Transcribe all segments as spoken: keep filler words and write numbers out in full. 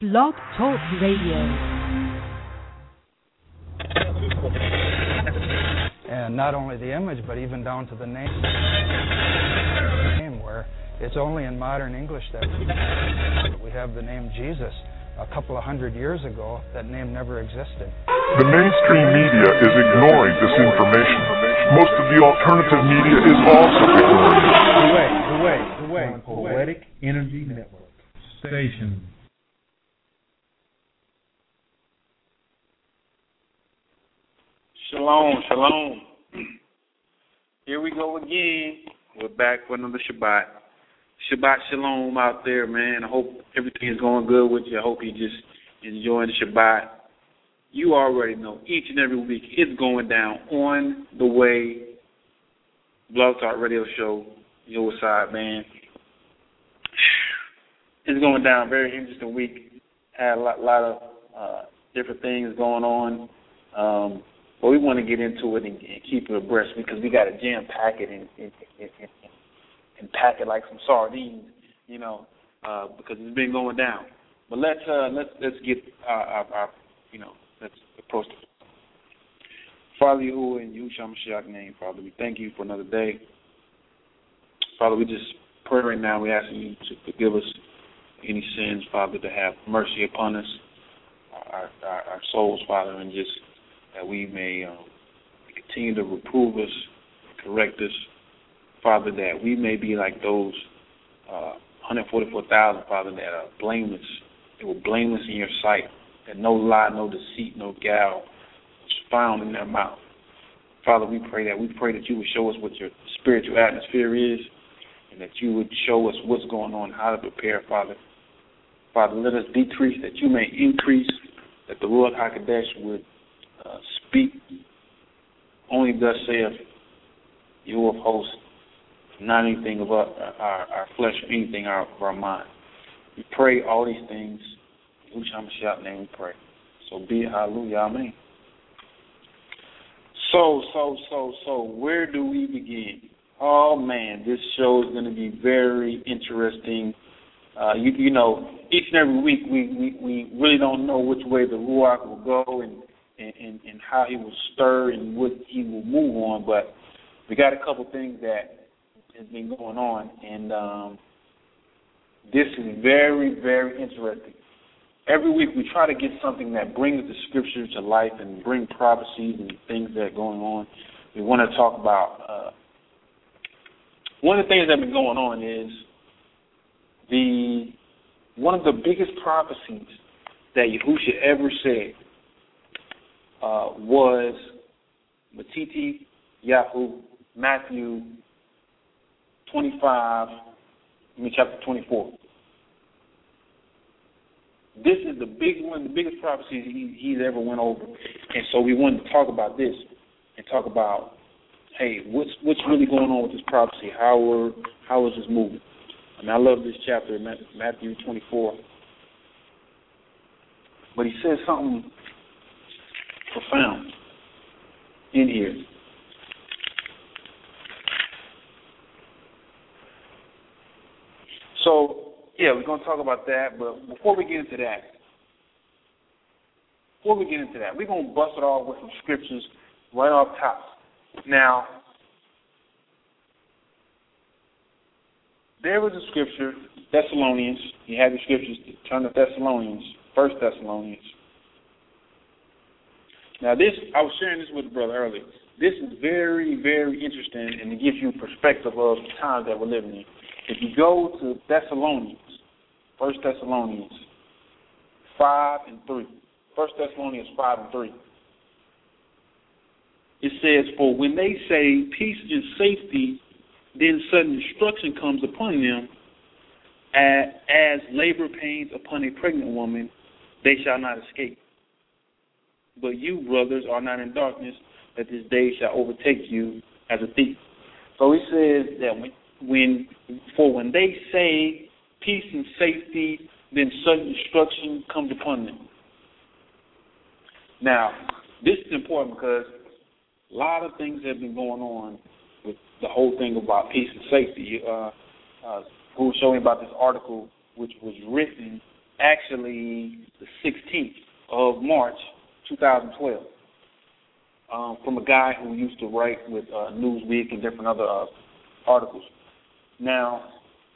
Blog Talk Radio. And not only the image, but even down to the name, name where it's only in modern English that we have the name Jesus. A couple of hundred years ago, that name never existed. The mainstream media is ignoring this information. Most of the alternative media is also ignoring it. The way, the way, the way. Poetic Energy Network. Station. Shalom, shalom. Here we go again. We're back for another Shabbat. Shabbat shalom out there, man. I hope everything is going good with you. I hope you're just enjoying the Shabbat. You already know, each and every week it's going down on the way. Blog Talk Radio Show, your side, man. It's going down. Very interesting week. Had a lot, lot of uh, different things going on. Um, but we want to get into it and, and keep it abreast because we got to jam pack it and, and, and, and, and pack it like some sardines, you know, uh, because it's been going down. But let's uh, let's let's get our, our, our you know let's approach it. Father Yahuwah and Yahushua Mashiach name, Father, we thank you for another day. Father, we just pray right now. We ask you to forgive us any sins, Father, to have mercy upon us, our our, our souls, Father, and just that we may um, continue to reprove us, correct us, Father, that we may be like those uh, one hundred forty-four thousand, Father, that are blameless. They were blameless in your sight, that no lie, no deceit, no guile was found in their mouth. Father, we pray that. We pray that you would show us what your spiritual atmosphere is and that you would show us what's going on, how to prepare, Father. Father, let us decrease that you may increase, that the Ruach HaKodesh would uh, speak. Only thus saith you of hosts, not anything of our, our, our flesh or anything of our mind. We pray all these things. In Yahushua Mashiach's name we pray. So be it. Hallelujah. Amen. So, so, so, so, where do we begin? Oh, man, this show is going to be very interesting. Uh, you, you know, each and every week we, we, we really don't know which way the Ruach will go and, and, and, and how he will stir and what he will move on, but we got a couple things that has been going on, and um, this is very, very interesting. Every week we try to get something that brings the scriptures to life and bring prophecies and things that are going on. We want to talk about, uh, one of the things that have been going on is the one of the biggest prophecies that Yahushua ever said uh, was Matiti Yahu, Matthew twenty-five, I mean chapter twenty-four. This is the big one, the biggest prophecies he, he's ever went over, and so we wanted to talk about this and talk about, hey, what's what's really going on with this prophecy? How are, how is this moving? I mean, I love this chapter, Matthew twenty-four, but he says something profound in here. So, yeah, we're going to talk about that, but before we get into that, before we get into that, we're going to bust it all with some scriptures right off top. Now, there was a scripture, Thessalonians. You have the scriptures, turn to Thessalonians, First Thessalonians. Now, this, I was sharing this with the brother earlier. This is very, very interesting, and it gives you a perspective of the times that we're living in. If you go to Thessalonians, First Thessalonians five and three, First Thessalonians five and three, it says, "For when they say peace and safety, then sudden destruction comes upon them, as, as labor pains upon a pregnant woman, they shall not escape. But you, brothers, are not in darkness, that this day shall overtake you as a thief." So he says that when When, for when they say peace and safety, then sudden destruction comes upon them. Now, this is important because a lot of things have been going on with the whole thing about peace and safety. Uh, uh, who was showing about this article, which was written actually the sixteenth of March, two thousand twelve, um, from a guy who used to write with uh, Newsweek and different other uh, articles. Now,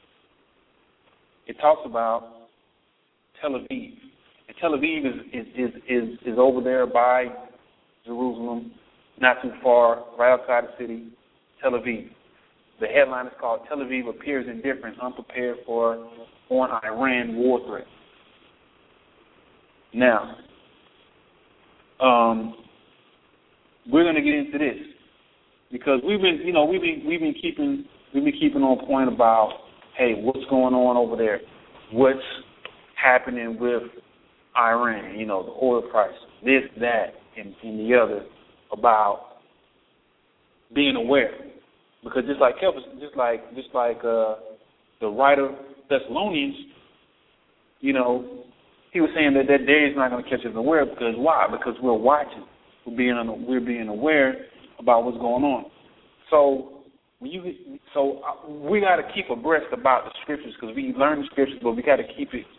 it talks about Tel Aviv. And Tel Aviv is, is, is, is, is over there by Jerusalem, not too far, right outside the city, Tel Aviv. The headline is called Tel Aviv Appears Indifferent, Unprepared for on Iran War Threat. Now, um, we're going to get into this because we've been, you know, we've been we've been keeping we've been keeping on point about, hey, what's going on over there? What's happening with Iran? You know, the oil price, this, that, and, and the other, about being aware. Because just like Kelvin, just like just like uh, the writer Thessalonians, you know, he was saying that that day is not going to catch us aware. Because why? Because we're watching, we're being we're being aware about what's going on. So when you so we got to keep abreast about the scriptures because we learn the scriptures, but we got to keep it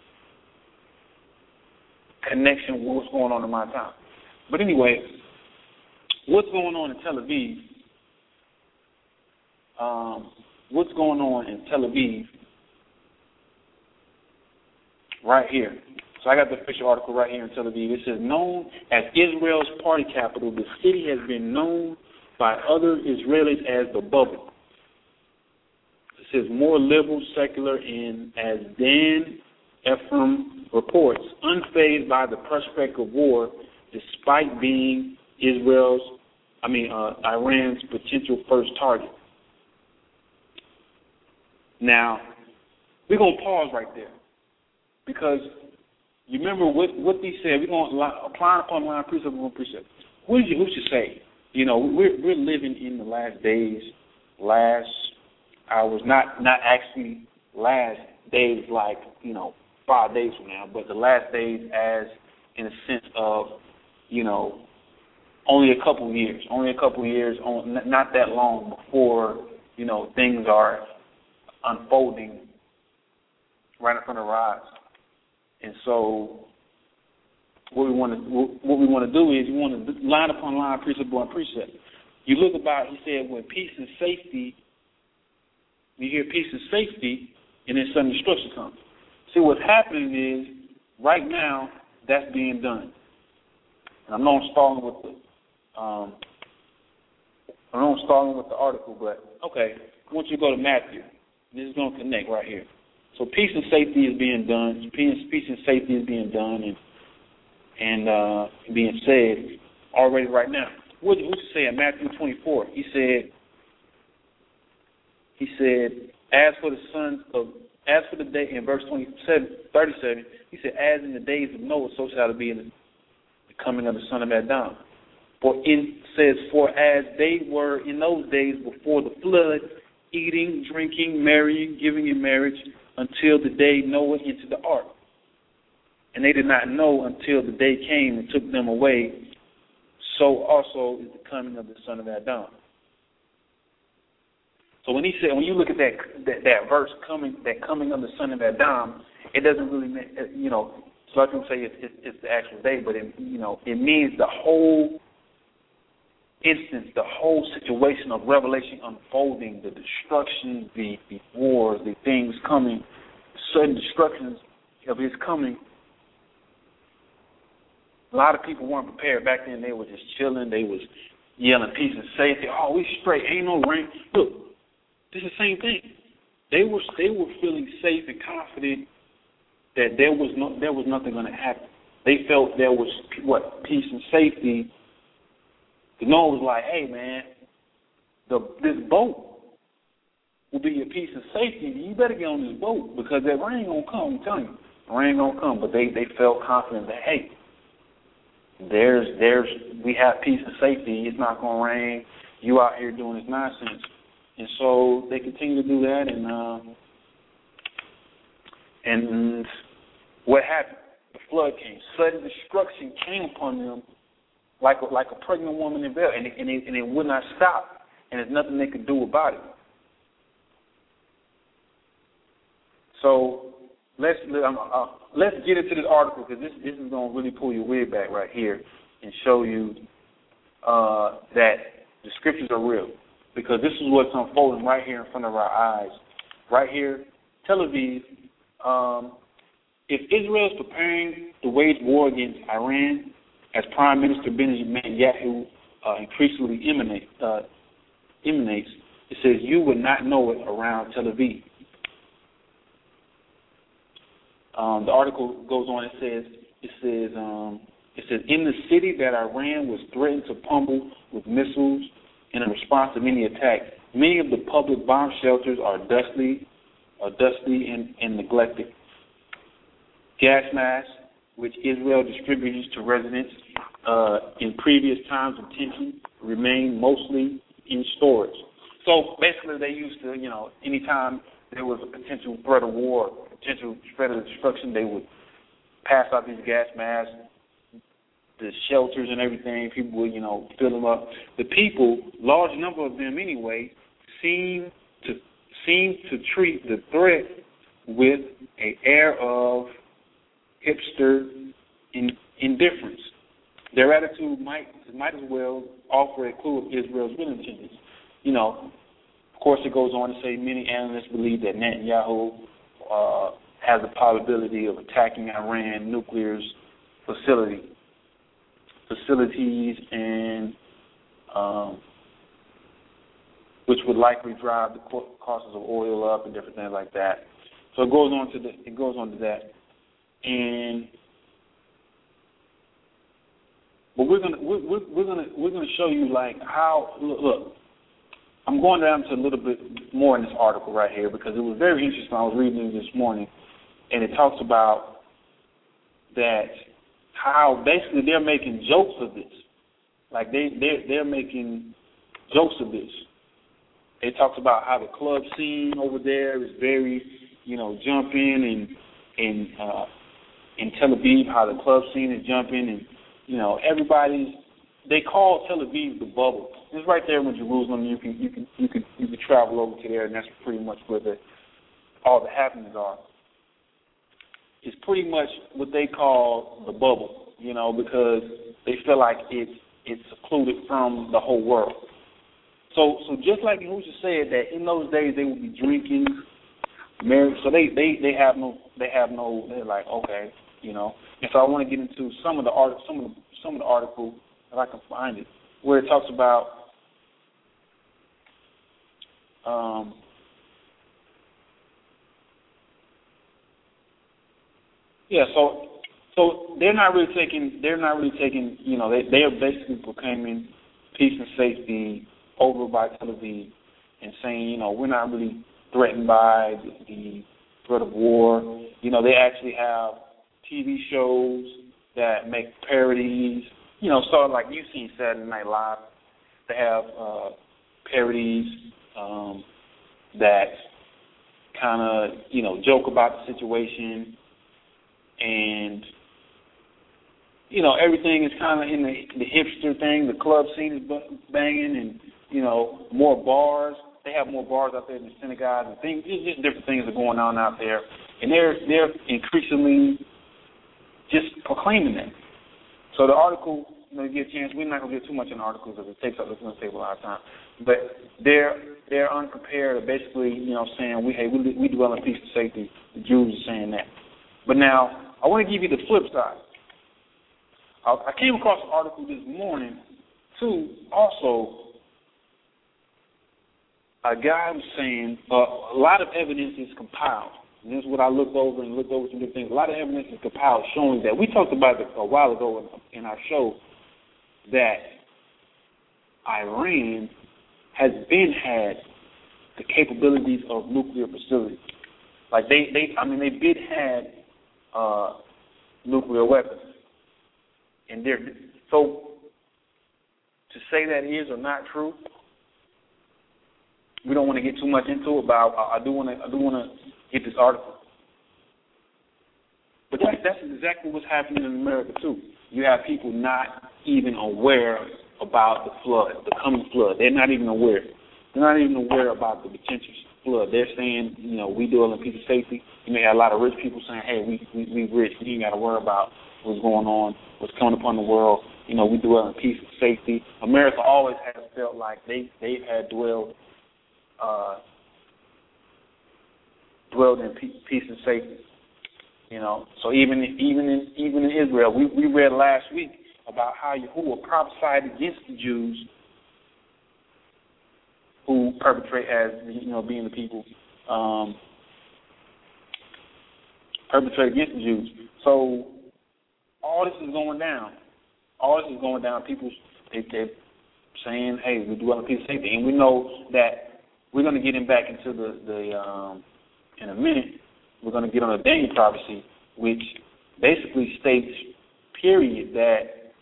connection with what's going on in my time. But anyway, what's going on in Tel Aviv? Um, what's going on in Tel Aviv right here. So I got the official article right here in Tel Aviv. It says, known as Israel's party capital, the city has been known by other Israelis as the bubble. It says more liberal, secular, and as Dan Ephraim reports, unfazed by the prospect of war, despite being Israel's, I mean, uh, Iran's potential first target. Now, we're going to pause right there because you remember what, what they said. We're going to apply upon line precept upon precept. What did you, who should say? You know, we're, we're living in the last days, last hours, not, not actually last days like, you know, five days from now, but the last days as in a sense of, you know, only a couple of years, only a couple of years, not that long before, you know, things are unfolding right in front of our eyes. And so what we want to what we want to do is we want to line upon line, precept upon precept. You look about, he said, when peace and safety, you hear peace and safety, and then sudden destruction comes. See, what's happening is right now that's being done. And I know I'm stalling with the um, I know I'm stalling with the article, but okay, I want you to go to Matthew. This is going to connect right here. So peace and safety is being done. Peace, peace and safety is being done and and uh, being said already right now. What did he say in Matthew twenty-four? He said, he said, as for the sons of, as for the day, in verse twenty-seven, thirty-seven, he said, as in the days of Noah, so shall it be in the coming of the Son of Adam. For it says, for as they were in those days before the flood, eating, drinking, marrying, giving in marriage, until the day Noah entered the ark. And they did not know until the day came and took them away. So also is the coming of the Son of Adam. So when he said, when you look at that that, that verse coming, that coming of the Son of Adam, it doesn't really mean, you know, so I can say it's, it's, it's the actual day, but it, you know, it means the whole instance, the whole situation of Revelation unfolding, the destruction, the, the wars, the things coming, sudden destructions of his coming. A lot of people weren't prepared back then. They were just chilling. They was yelling peace and safety. Oh, we straight. Ain't no rain. Look, this is the same thing. They were they were feeling safe and confident that there was no there was nothing going to happen. They felt there was what peace and safety. The Noah was like, hey, man, the, this boat will be your peace and safety. You better get on this boat because that rain going to come. I'm telling you, the rain going to come. But they, they felt confident that, hey, there's, there's, we have peace and safety. It's not going to rain. You out here doing this nonsense. And so they continue to do that. And, um, and what happened? The flood came. Sudden destruction came upon them. Like a, like a pregnant woman in bed, and it, and, it, and it would not stop, and there's nothing they could do about it. So let's um, uh, let's get into this article because this this is going to really pull your wig back right here and show you uh, that the scriptures are real. Because this is what's unfolding right here in front of our eyes. Right here, Tel Aviv. Um, if Israel is preparing to wage war against Iran, as Prime Minister Benjamin Netanyahu uh, increasingly emanate, uh, emanates, it says you would not know it around Tel Aviv. Um, the article goes on. It says it says um, it says in the city that Iran was threatened to pummel with missiles in response to many attacks, many of the public bomb shelters are dusty, are dusty and, and neglected. Gas masks, which Israel distributes to residents uh, in previous times of tension, remain mostly in storage. So basically, they used to, you know, anytime there was a potential threat of war, potential threat of destruction, they would pass out these gas masks. The shelters and everything, people would, you know, fill them up. The people, large number of them anyway, seem to seem to treat the threat with an air of hipster in, indifference. Their attitude might might as well offer a clue of Israel's real intentions. You know, of course, it goes on to say many analysts believe that Netanyahu uh, has the possibility of attacking Iran nuclear facility. facilities and um, which would likely drive the costs of oil up and different things like that. So it goes on to the, it goes on to that, and but we're gonna we're, we're gonna we're gonna show you like how look, look. I'm going down to a little bit more in this article right here because it was very interesting. I was reading it this morning, and it talks about that. How basically they're making jokes of this, like they they're, they're making jokes of this. It talks about how the club scene over there is very, you know, jumping and and uh, in Tel Aviv, how the club scene is jumping, and you know everybody's. They call Tel Aviv the bubble. It's right there in Jerusalem. You can you can you can you can travel over to there, and that's pretty much where the all the happenings are. It's pretty much what they call the bubble, you know, because they feel like it's it's secluded from the whole world. So so just like Yahusha said that in those days they would be drinking, married. So they, they, they have no they have no they're like okay, you know. And so I want to get into some of the art some of the, some of the article if I can find it where it talks about. Um, Yeah, so so they're not really taking they're not really taking you know they they are basically proclaiming peace and safety over by Tel Aviv and saying you know we're not really threatened by the, the threat of war. You know they actually have T V shows that make parodies. You know sort of like you've seen Saturday Night Live. They have uh, parodies um, that kind of you know joke about the situation. And, you know, everything is kind of in the, the hipster thing. The club scene is banging and, you know, more bars. They have more bars out there in the synagogues and things. Just different things are going on out there. And they're they're increasingly just proclaiming that. So the article, you know, you get a chance. We're not going to get too much in the article because it takes up, it's going to take a lot of time. But they're they're unprepared, basically, you know, saying, we hey, we, we dwell in peace and safety. The Jews are saying that. But now, I want to give you the flip side. I came across an article this morning, too, also, a guy was saying uh, a lot of evidence is compiled. And this is what I looked over and looked over some different things. A lot of evidence is compiled showing that, we talked about it a while ago in, in our show, that Iran has been had the capabilities of nuclear facilities. Like they, they I mean, they've been had Uh, nuclear weapons, and they're so to say that is or not true. We don't want to get too much into it, but I, I do want to. I do want to get this article. But that's, that's exactly what's happening in America too. You have people not even aware about the flood, the coming flood. They're not even aware. They're not even aware about the potential flood. They're saying, you know, we dwell in peace and safety. You may have a lot of rich people saying, hey, we we, we rich. We ain't got to worry about what's going on, what's coming upon the world. You know, we dwell in peace and safety. America always has felt like they, they've had dwelled, uh, dwelled in peace, peace and safety. You know, so even even in even in Israel, we, we read last week about how Yahuwah prophesied against the Jews who perpetrate as, you know, being the people, um, perpetrate against the Jews. So all this is going down. All this is going down. People, they, they're saying, hey, we dwell in peace and safety. And we know that we're going to get him back into the, the um, in a minute, we're going to get on a Daniel prophecy, which basically states, period, that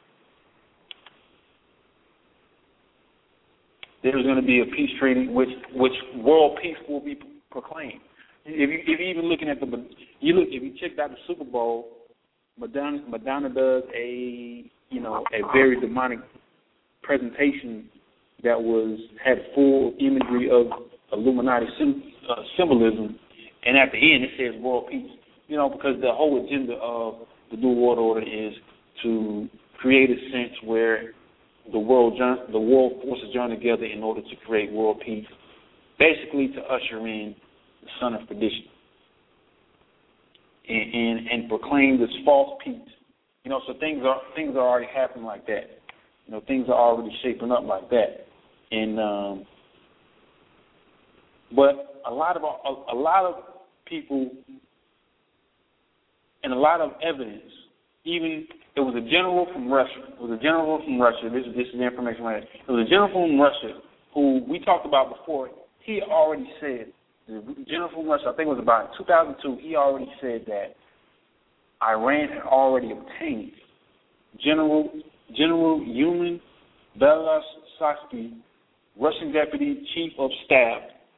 there's going to be a peace treaty, which which world peace will be proclaimed. If you if you even looking at the you look if you checked out the Super Bowl, Madonna Madonna does a you know a very demonic presentation that was had full imagery of Illuminati sim, uh, symbolism. And at the end, it says world peace, you know, because the whole agenda of the New World Order is to create a sense where the world the world forces join together in order to create world peace, basically to usher in the son of perdition and, and, and proclaim this false peace. You know, so things are things are already happening like that. You know, things are already shaping up like that. And um, but a lot of a, a lot of people and a lot of evidence. Even it was a general from Russia. It was a general from Russia. This is this is the information right here. It was a general from Russia who we talked about before. He already said, the general from Russia, I think it was about two thousand two. He already said that Iran had already obtained General General Yuman Belossovsky, Russian Deputy Chief of Staff,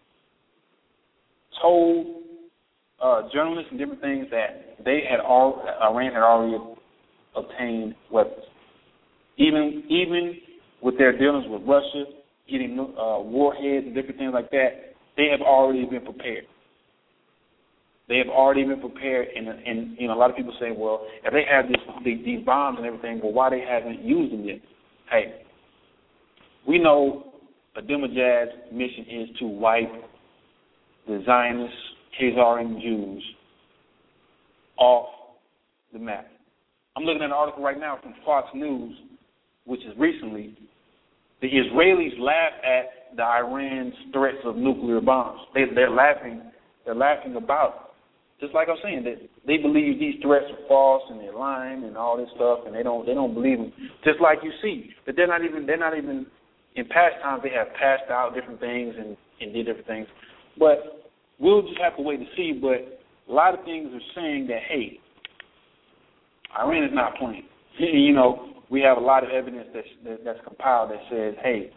told uh, journalists and different things that they had all Iran had already obtained weapons. Even even with their dealings with Russia, getting uh, warheads and different things like that, they have already been prepared. They have already been prepared, and, and you know a lot of people say, well, if they have this, these, these bombs and everything, well, why they haven't used them yet? Hey, we know Ahmadinejad's mission is to wipe the Zionist, Khazarian Jews off the map. I'm looking at an article right now from Fox News, which is recently, the Israelis laugh at the Iran's threats of nuclear bombs. They, they're laughing. They're laughing about it. Just like I'm saying, that they believe these threats are false and they're lying and all this stuff, and they don't they don't believe them. Just like you see that they're not even they're not even in past times they have passed out different things and, and did different things, but we'll just have to wait to see. But a lot of things are saying that hey, Iran is not playing. You know, we have a lot of evidence that's that, that's compiled that says hey,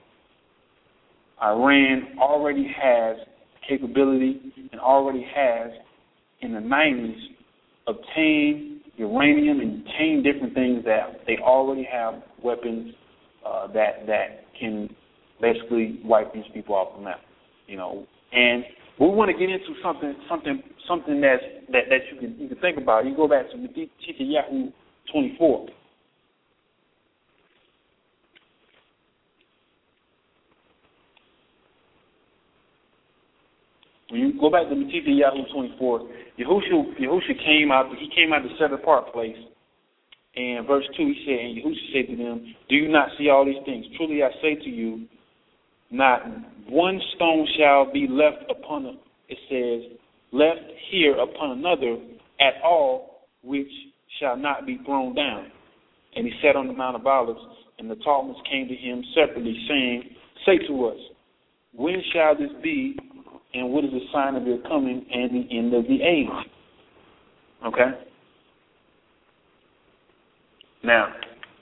Iran already has capability and already has in the nineties obtained uranium and obtained different things that they already have weapons uh, that that can basically wipe these people off the map, you know. And we want to get into something something something that's that, that you can you can think about. You go back to Mattityahu twenty-four. When you go back to Mattityahu twenty-four, Yahushua, Yahushua came out. He came out the set apart place, and verse two he said, and Yahushua said to them, "Do you not see all these things? Truly I say to you, not one stone shall be left upon a, it says left here upon another at all, which shall not be thrown down." And he sat on the Mount of Olives, and the Talmuds came to him separately, saying, "Say to us, when shall this be? And what is the sign of your coming and the end of the age?" Okay? Now,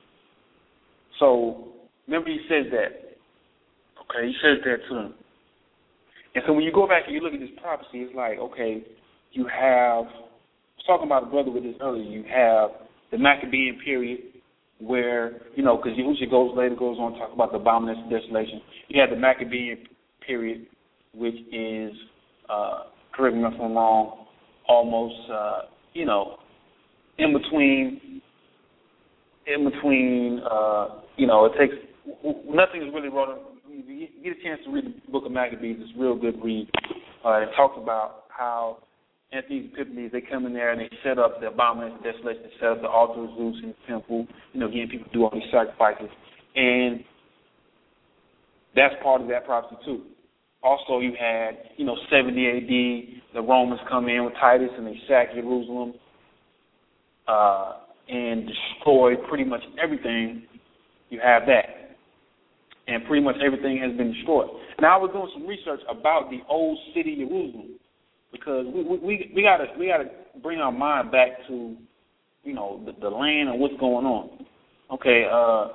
so, remember he says that. Okay, he says that to them. And so when you go back and you look at this prophecy, it's like, okay, you have, I was talking about a brother with this earlier, you have the Maccabean period where, you know, because Yahushua goes later, goes on to talk about the abomination of desolation. You have the Maccabean period, which is uh, correct me if I'm wrong, almost, uh, you know, in between, in between, uh, you know, it takes, nothing is really wrong. You get a chance to read the book of Maccabees, it's a real good read. Uh, it talks about how Anthony's Epiphanies, they come in there and they set up the abomination of desolation, they set up the altar of Zeus in the temple, you know, getting people to do all these sacrifices. And that's part of that prophecy too. Also, you had, you know, seventy A D, the Romans come in with Titus and they sack Jerusalem uh, and destroy pretty much everything. You have that. And pretty much everything has been destroyed. Now, I was doing some research about the old city of Jerusalem because we we we gotta we gotta bring our mind back to, you know, the, the land and what's going on. Okay, uh,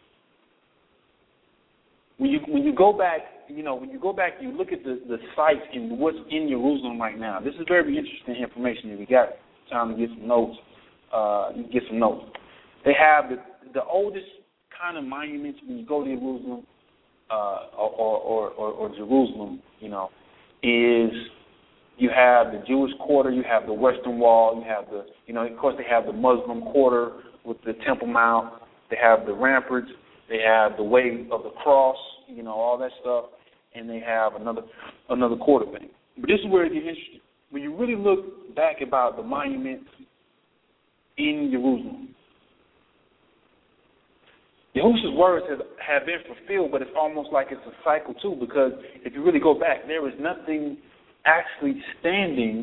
when you when you go back, you know, when you go back, you look at the, the sites and what's in Jerusalem right now. This is very interesting information. If you got time to get some notes, uh, you can get some notes. They have the the oldest kind of monuments when you go to Jerusalem, uh, or, or, or, or Jerusalem, you know, is you have the Jewish quarter, you have the Western Wall, you have the, you know, of course they have the Muslim quarter with the Temple Mount, they have the ramparts, they have the Way of the Cross, you know, all that stuff, and they have another another quarter thing. But this is where it gets interesting. When you really look back about the monuments in Jerusalem, Yahushua's words have, have been fulfilled, but it's almost like it's a cycle too, because if you really go back, there is nothing actually standing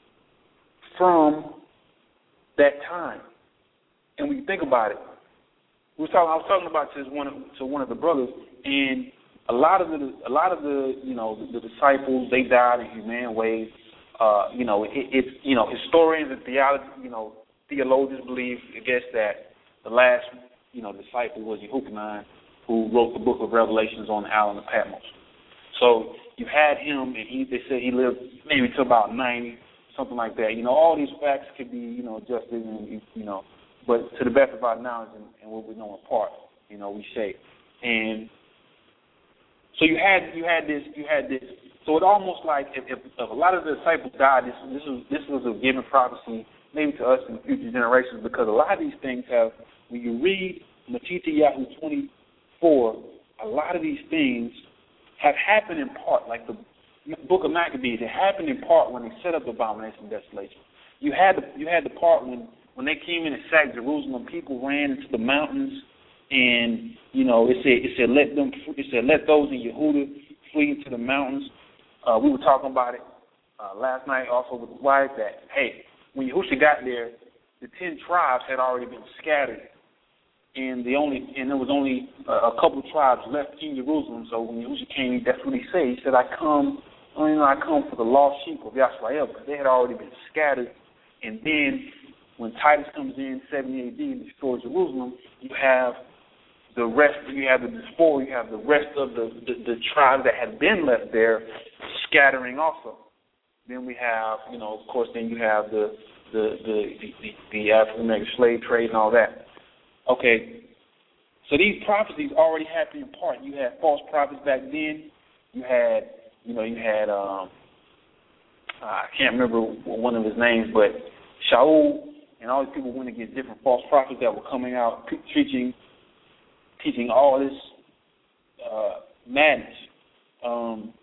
from that time. And when you think about it, we was talking, I was talking about this one of, to one of the brothers, and a lot of the a lot of the you know the, the disciples, they died in humane ways. Uh, you know, it, it's you know historians and theology, you know theologians believe, I guess, that the last you know disciple was Yochanan, who wrote the book of Revelations on the island of Patmos. So you had him, and he they said he lived maybe to about ninety, something like that. You know, all these facts could be you know adjusted, and you know, but to the best of our knowledge and, and what we know in part, you know, we say. And so you had you had this you had this. So it almost like if, if, if a lot of the disciples died, this this was this was a given prophecy maybe to us in future generations, because a lot of these things have, when you read Matthew twenty-four, a lot of these things have happened in part, like the book of Maccabees. It happened in part when they set up the abomination of desolation. You had the you had the part when, when they came in and sacked Jerusalem, people ran into the mountains, and you know it said it said let them it said let those in Yehuda flee into the mountains. Uh, we were talking about it uh, last night also with the wife that hey, when Yahushua got there, the ten tribes had already been scattered. And the only and there was only a, a couple of tribes left in Jerusalem. So when Yahushua came, that's what he said. He said, "I come, you know, I come for the lost sheep of Yisrael," because they had already been scattered. And then when Titus comes in, seventy A D, and destroys Jerusalem, you have the rest. You have the diaspora. You have the rest of the, the the tribes that had been left there scattering also. Then we have, you know, of course, then you have the the the the, the African American slave trade and all that. Okay, so these prophecies already happened in part. You had false prophets back then. You had, you know, you had, um, I can't remember one of his names, but Shaul and all these people went against different false prophets that were coming out teaching, teaching all this uh, madness. Um,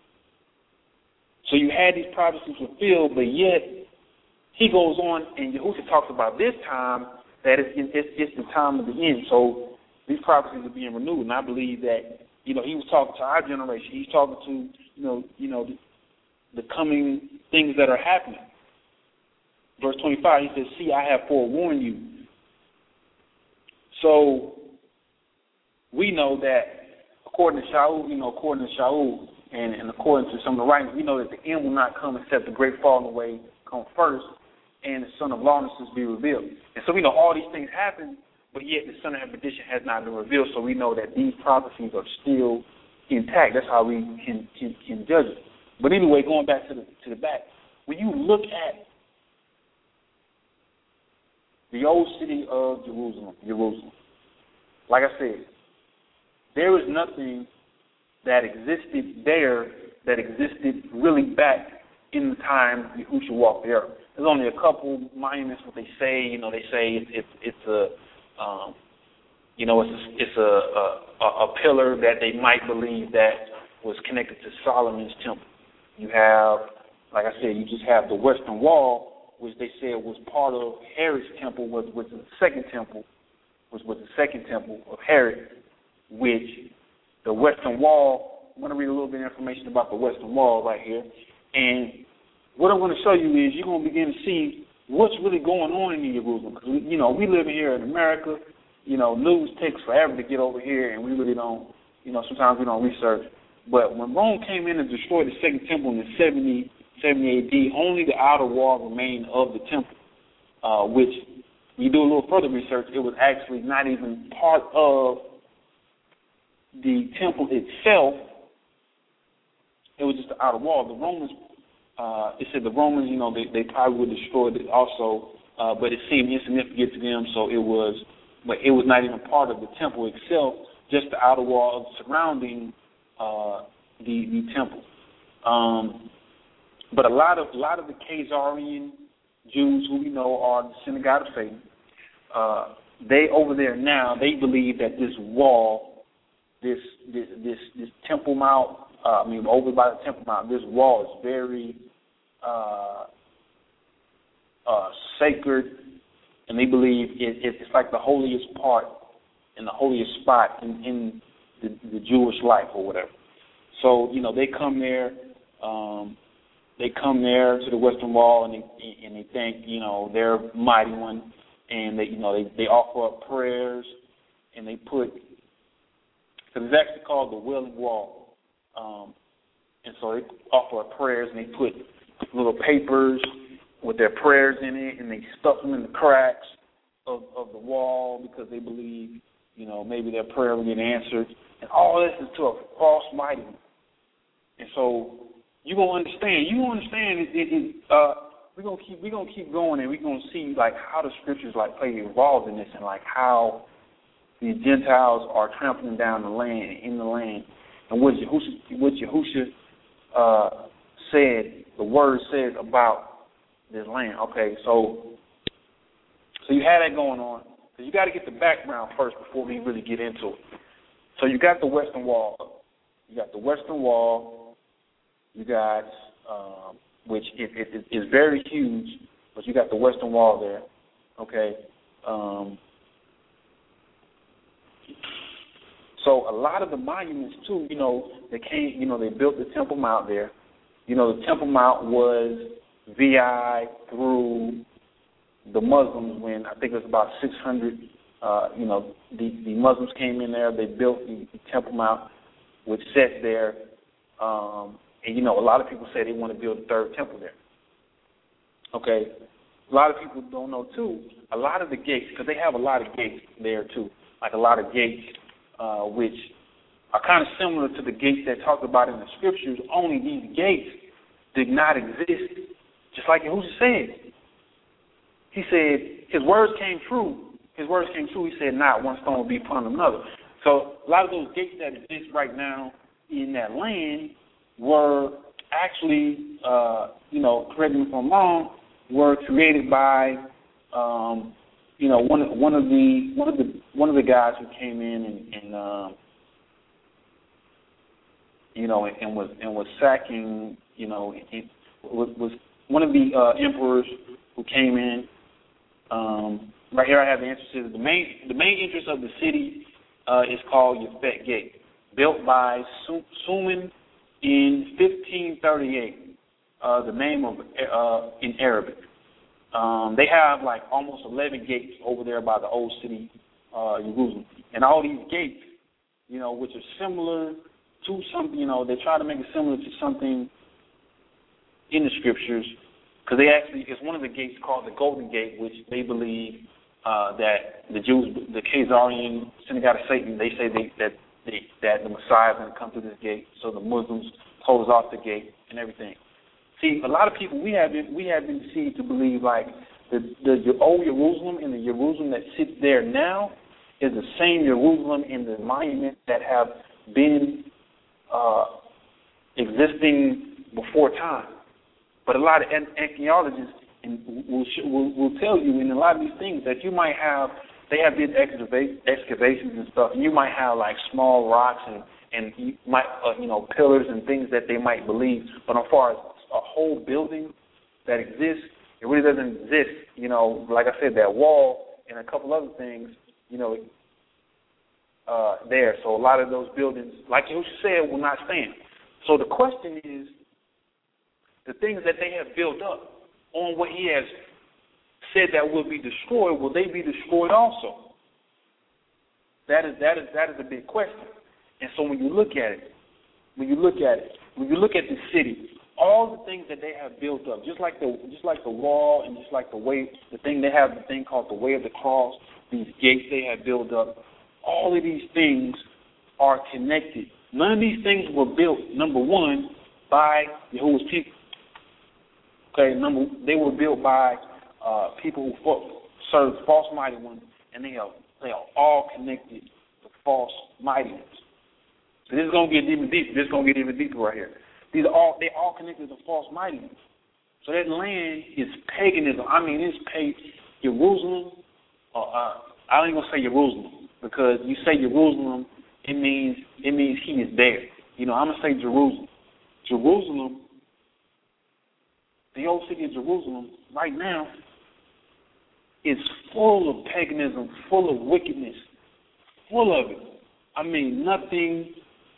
so you had these prophecies fulfilled, but yet he goes on, and Yahushua talks about this time that it's, it's, it's the time of the end. So these prophecies are being renewed, and I believe that, you know, he was talking to our generation. He's talking to, you know, you know, the, the coming things that are happening. Verse twenty-five, he says, "See, I have forewarned you." So we know that according to Shaul, you know, according to Shaul, and, and according to some of the writings, we know that the end will not come except the great falling away come first, and the son of lawlessness be revealed. And so we know all these things happen, but yet the son of perdition has not been revealed, so we know that these prophecies are still intact. That's how we can, can, can judge it. But anyway, going back to the to the back, when you look at the old city of Jerusalem, Jerusalem, like I said, there is nothing that existed there that existed really back in the time Yahushua walked the earth. There's only a couple monuments. What they say, you know, they say it's it's, it's a, um, you know, it's a, it's a, a a pillar that they might believe that was connected to Solomon's temple. You have, like I said, you just have the Western Wall, which they said was part of Herod's temple, was was the second temple, was was the second temple of Herod, which the Western Wall. I'm going to read a little bit of information about the Western Wall right here, and what I'm going to show you is you're going to begin to see what's really going on in Jerusalem. Because, you know, we live here in America. You know, news takes forever to get over here, and we really don't, you know, sometimes we don't research. But when Rome came in and destroyed the Second Temple in seventy, seventy A D, only the outer wall remained of the temple, uh, which, when you do a little further research, it was actually not even part of the temple itself. It was just the outer wall. The Romans, uh, it said the Romans, you know, they, they probably would have destroyed it also, uh, but it seemed insignificant to them, so it was, but it was not even part of the temple itself, just the outer wall surrounding uh, the the temple. Um, but a lot of a lot of the Khazarian Jews, who we know are the synagogue of Satan, uh, they over there now, they believe that this wall, this this this, this Temple Mount. Uh, I mean, over by the Temple Mount, this wall is very uh, uh, sacred, and they believe it, it, it's like the holiest part and the holiest spot in, in the, the Jewish life or whatever. So, you know, they come there, um, they come there to the Western Wall, and they and they think, you know, they're mighty one, and they, you know, they, they offer up prayers, and they put, because it's actually called the Wailing Wall. Um, and so they offer prayers, and they put little papers with their prayers in it, and they stuff them in the cracks of, of the wall because they believe, you know, maybe their prayer will get answered. And all this is to a false mighty. And so you're gonna understand. You gonna understand. It, it, it, uh, we're gonna keep. We're gonna keep going, and we're gonna see like how the scriptures like play involved in this, and like how the Gentiles are trampling down the land in the land. And what Yahushua, what Yahushua uh, said, the word says about this land. Okay, so so you had that going on. So you got to get the background first before we really get into it. So you got the Western Wall. You got the Western Wall. You got, um, which it, it, it is very huge, but you got the Western Wall there. Okay. Um, So a lot of the monuments too, you know, they came, you know, they built the Temple Mount there. You know, the Temple Mount was V I through the Muslims when I think it was about six hundred. Uh, you know, the, the Muslims came in there. They built the, the Temple Mount, which sat there. Um, and you know, a lot of people say they want to build a third temple there. Okay, a lot of people don't know too. A lot of the gates, because they have a lot of gates there too, like a lot of gates. Uh, which are kind of similar to the gates that talked about in the scriptures, only these gates did not exist. Just like Yahushua said. He said, his words came true. His words came true. He said, not one stone will be upon another. So a lot of those gates that exist right now in that land were actually, uh, you know, correct me if I'm wrong, were created by um, You know, one of one of the one of the one of the guys who came in and, and um, you know, and, and was and was sacking, you know, it was, was one of the uh, emperors who came in. Um, right here, I have the entrances. The main the main entrance of the city uh, is called Yafet Gate, built by Suleiman in fifteen thirty-eight. Uh, the name of uh, in Arabic. Um, they have like almost eleven gates over there by the old city, uh, Jerusalem. And all these gates, you know, which are similar to something, you know, they try to make it similar to something in the scriptures, because they actually, it's one of the gates called the Golden Gate, which they believe uh, that the Jews, the Khazarian synagogue of Satan, they say they, that they, that the Messiah is going to come through this gate, so the Muslims close off the gate and everything. See, a lot of people, we have been we have been deceived to believe like the, the old Jerusalem and the Jerusalem that sits there now is the same Jerusalem and the monuments that have been uh, existing before time. But a lot of archaeologists will, will will tell you in a lot of these things that you might have, they have did excavations and stuff, and you might have like small rocks and and you might uh, you know pillars and things that they might believe. But as far as a whole building that exists, it really doesn't exist. You know, like I said, that wall and a couple other things, you know, uh, there. So a lot of those buildings, like you said, will not stand. So the question is, the things that they have built up on what he has said that will be destroyed, will they be destroyed also? That is that is that is a big question. And so when you look at it, when you look at it, when you look at the city, all the things that they have built up, just like the just like the wall and just like the way the thing they have the thing called the way of the cross, these gates they have built up, all of these things are connected. None of these things were built, number one, by Yahuwah's people. Okay, number they were built by uh, people who fought, served false mighty ones, and they are they are all connected to false mighty ones. So this is gonna get even deeper. This is gonna get even deeper right here. These are all they all connected to false mighty ones. So that land is paganism. I mean, it's pagan. Jerusalem. Uh, uh, I ain't gonna say Jerusalem because you say Jerusalem, it means it means he is there. You know, I'm gonna say Jerusalem. Jerusalem. The old city of Jerusalem right now is full of paganism, full of wickedness, full of it. I mean, nothing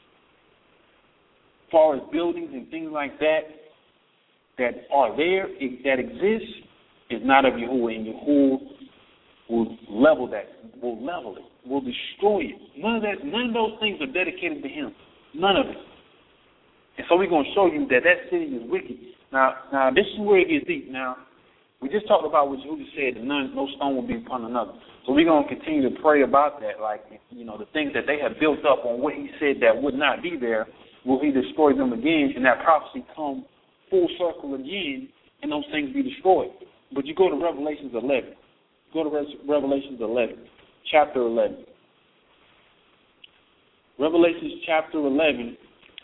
as far as buildings and things like that that are there, that exist, is not of Yahuwah, and Yahuwah will level that, will level it, will destroy it. None of that, none of those things are dedicated to him. None of it. And so we're going to show you that that city is wicked. Now, now this is where it gets deep. Now, we just talked about what Yahuwah said, that none, no stone will be upon another. So we're going to continue to pray about that, like, you know, the things that they have built up on what he said that would not be there, will he destroy them again, and that prophecy come full circle again, and those things be destroyed. But you go to Revelations eleven. Go to Revelations eleven, chapter eleven. Revelations chapter eleven.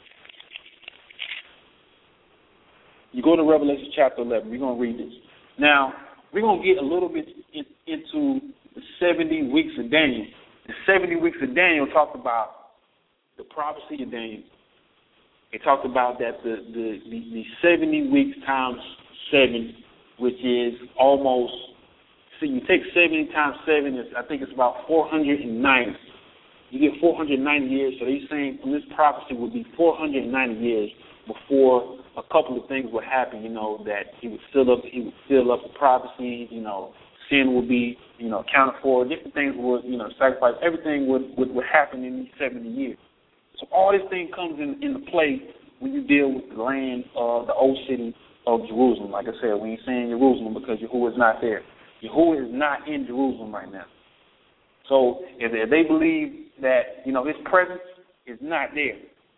You go to Revelation chapter eleven. We're going to read this. Now, we're going to get a little bit in, into the seventy weeks of Daniel. The seventy weeks of Daniel talked about the prophecy of Daniel. It talked about that the, the, the, the seventy weeks times seven, which is almost, see, you take seventy times seven, is, I think it's about four hundred ninety. You get four hundred ninety years, so he's saying from this prophecy would be four hundred ninety years before a couple of things would happen, you know, that he would fill up, he would fill up the prophecy, you know, sin would be, you know, accounted for, different things would, you know, sacrifice, everything would, would, would happen in these seventy years. So all this thing comes in, into play when you deal with the land of the old city of Jerusalem. Like I said, we ain't saying Jerusalem because Yahuwah is not there. Yahuwah is not in Jerusalem right now. So if, if they believe that, you know, his presence is not there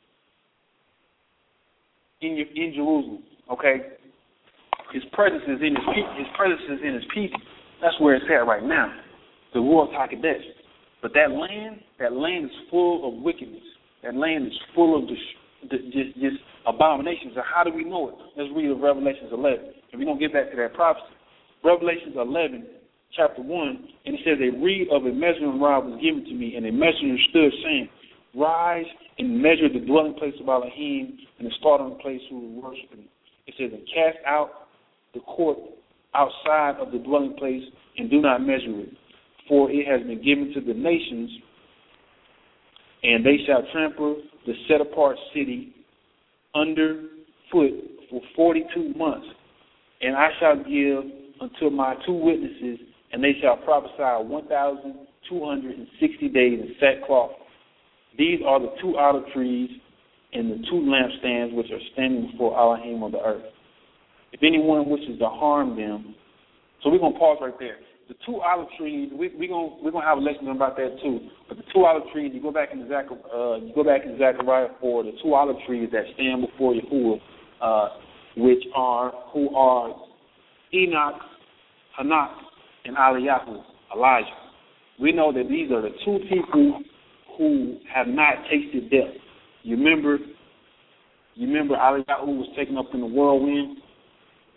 in your, in Jerusalem, okay? His presence is in his people. His presence is in his people. That's where it's at right now, the Ruach HaKodesh. But that land, that land is full of wickedness. That land is full of just, just, just abominations. And how do we know it? Let's read Revelations eleven. And we're going to get back to that prophecy. Revelations eleven, chapter one, and it says, a reed of a measuring rod was given to me, and a messenger stood saying, rise and measure the dwelling place of Elohim and the starting place who will worship him. It says, and cast out the court outside of the dwelling place and do not measure it, for it has been given to the nations, and they shall trample the set-apart city under foot for forty-two months. And I shall give unto my two witnesses, and they shall prophesy one thousand two hundred sixty days in sackcloth. These are the two olive trees and the two lampstands which are standing before Elohim of the earth. If anyone wishes to harm them, so we're going to pause right there. The two olive trees, we, we're going we're going to have a lesson about that too. But the two olive trees, you go back in Zechariah, uh, you go back in Zechariah for the two olive trees that stand before Yahuwah, uh, which are who are Enoch, Hanak, and Eliyahu, Elijah. We know that these are the two people who have not tasted death. You remember, you remember Eliyahu was taken up in the whirlwind.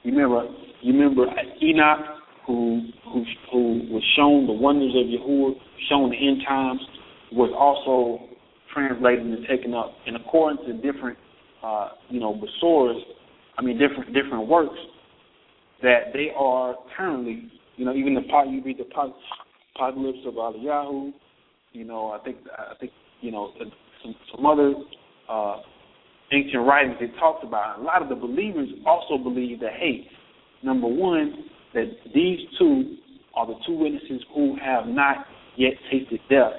You remember, you remember Enoch, who who who was shown the wonders of Yahuwah, shown the end times, was also translated and taken up. And according to different, uh, you know, besoras, I mean different different works, that they are currently, you know, even the you read the Apocalypse of Eliyahu, you know, I think I think you know some, some other uh, ancient writings they talked about. A lot of the believers also believe that, hey, number one, that these two are the two witnesses who have not yet tasted death,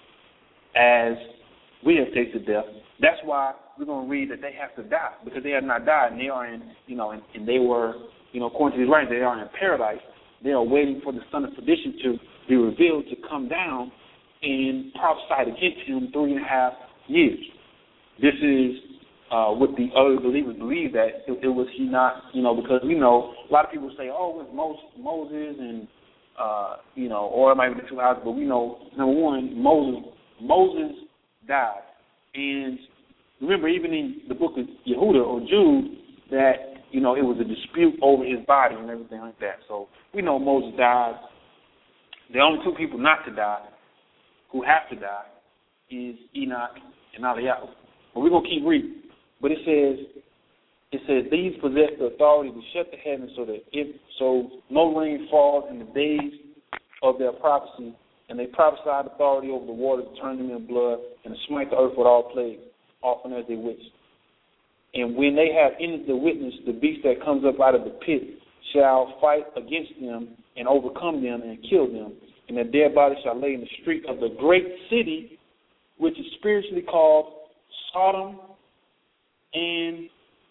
as we have tasted death. That's why we're going to read that they have to die, because they have not died, and they are in, you know, and, and they were, you know, according to these writings, they are in paradise. They are waiting for the son of perdition to be revealed, to come down and prophesy against him three and a half years. This is uh, what the other believers believe, that it, it was he not, you know, because we know a lot of people say, oh, it was Moses and, uh, you know, or it might be the two houses, but we know, number one, Moses, Moses died. And remember, even in the book of Yehuda or Jude, that, you know, it was a dispute over his body and everything like that. So we know Moses died. The only two people not to die, who have to die, is Enoch and Eliyahu. But we're going to keep reading. But it says, it says, these possess the authority to shut the heavens so that if so no rain falls in the days of their prophecy, and they prophesied authority over the waters, turn them into blood, and to smite the earth with all plagues, often as they wish. And when they have ended the witness, the beast that comes up out of the pit shall fight against them and overcome them and kill them, and their dead bodies shall lay in the street of the great city, which is spiritually called Sodom and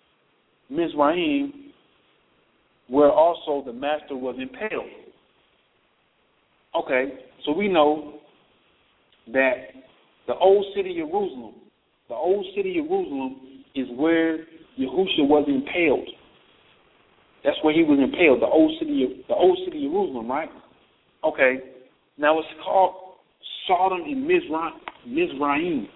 Mizraim, where also the master was impaled. Okay, so we know that the old city of Jerusalem, the old city of Jerusalem is where Yahushua was impaled. That's where he was impaled, the old city of the old city of Jerusalem, right? Okay. Now it's called Sodom and Mizraim.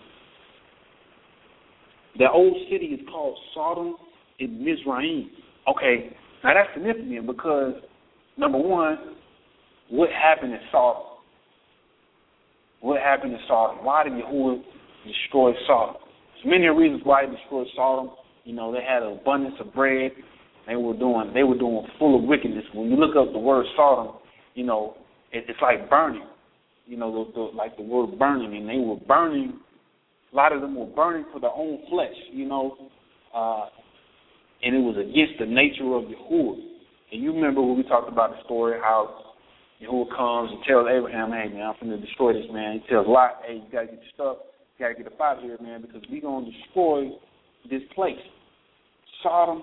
The old city is called Sodom and Mizraim. Okay. Now that's significant because, number one, what happened in Sodom? What happened in Sodom? Why did Yahuwah destroy Sodom? There's many reasons why he destroyed Sodom. You know, they had an abundance of bread. They were doing they were doing full of wickedness. When you look up the word Sodom, you know, it, it's like burning. You know, the, the, like the word burning, and they were burning. A lot of them were burning for their own flesh. You know, uh, and it was against the nature of Yahuwah. And you remember when we talked about the story how Yahuwah comes and tells Abraham, hey, man, I'm going to destroy this, man. He tells Lot, hey, you got to get your stuff. You got to get up out of here, man, because we're going to destroy this place. Sodom.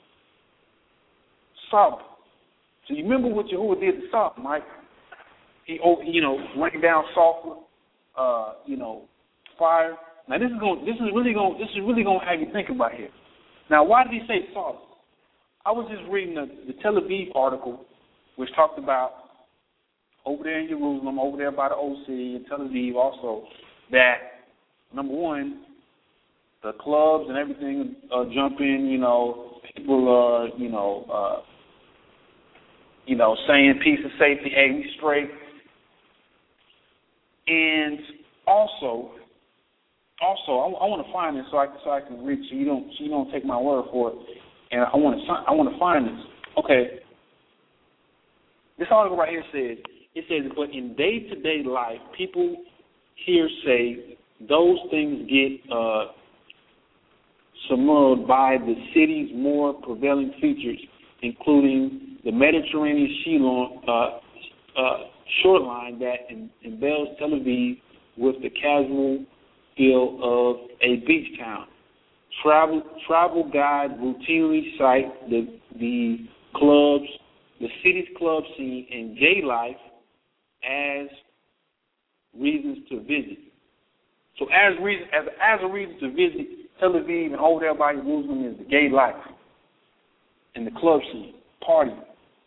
Sodom. So you remember what Yahuwah did to Sodom, right? He, you know, rained down sulfur, uh, you know, fire. Now this is going. This is really going. This is really going to have you think about here. Now, why did he say Sodom? I was just reading the, the Tel Aviv article, which talked about over there in Jerusalem, over there by the old city, in Tel Aviv also, that, number one, the clubs and everything uh, jump in, you know, people are, uh, you know, uh, you know, saying peace and safety, hey, we straight. And also, also, I, I want to find this so I, so I can read, so you don't, so you don't take my word for it. And I want to, I want to find this. Okay. This article right here says, it says, but in day-to-day life, people here say those things get uh, submerged by the city's more prevailing features, including the Mediterranean shoreline, uh, uh, shoreline that envelops Tel Aviv with the casual feel of a beach town. Travel travel guides routinely cite the the clubs, the city's club scene and gay life as reasons to visit. So as reason as as a reason to visit Tel Aviv and over there by Jerusalem is the gay life and the club scene, partying,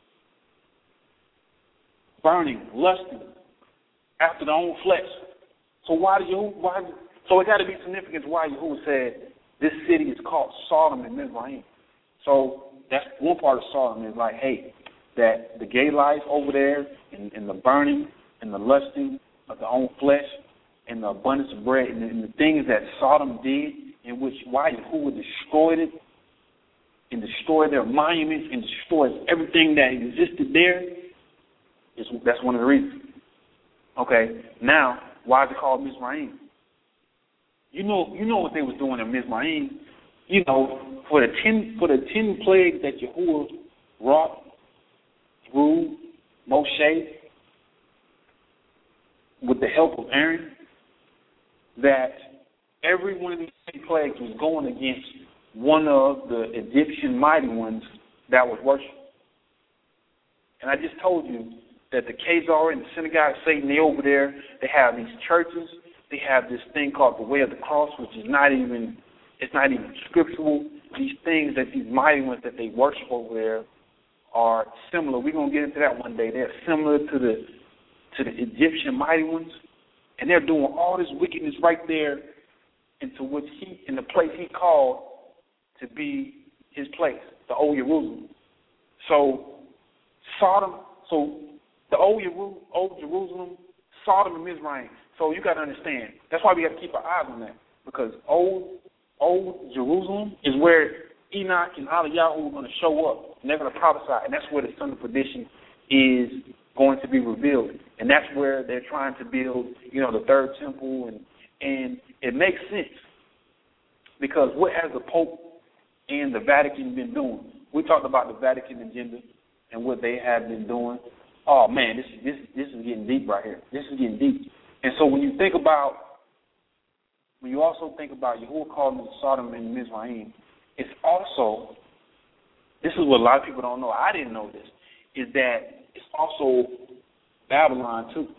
burning, lusting after their own flesh. So why did you why so it got to be significant why Yahuwah said this city is called Sodom and Mizraim. So that's one part of Sodom is like, hey, that the gay life over there and, and the burning and the lusting of their own flesh and the abundance of bread and the, and the things that Sodom did, in which why Yahuwah destroyed it and destroyed their monuments and destroyed everything that existed there, is that's one of the reasons. Okay, now why is it called Mizraim? You know, you know what they was doing in Mizraim. You know, for the ten for the ten plagues that Yahuwah wrought through Moshe with the help of Aaron, that every one of these ten plagues was going against one of the Egyptian mighty ones that was worshipped. And I just told you that the Khazar and the synagogue of Satan, they over there, they have these churches, they have this thing called the Way of the Cross, which is not even, it's not even scriptural. These things that these mighty ones that they worship over there are similar. We're going to get into that one day. They're similar to the to the Egyptian mighty ones, and they're doing all this wickedness right there into which he, in the place he called to be his place, the Old Jerusalem. So Sodom, so the Old, Jeru- Old Jerusalem, Sodom and Mizraim. So you got to understand. That's why we got to keep our eyes on that, because Old Old Jerusalem is where Enoch and Eliyahu are going to show up, and they're going to prophesy, and that's where the son of perdition is going to be revealed, and that's where they're trying to build, you know, the third temple, and and it makes sense, because what has the Pope and the Vatican been doing? We talked about the Vatican agenda and what they have been doing. Oh man, this this this is getting deep right here. This is getting deep, and so when you think about, when you also think about Yahuwah calling it Sodom and Mizraim, it's also, this is what a lot of people don't know, I didn't know this, is that it's also Babylon too.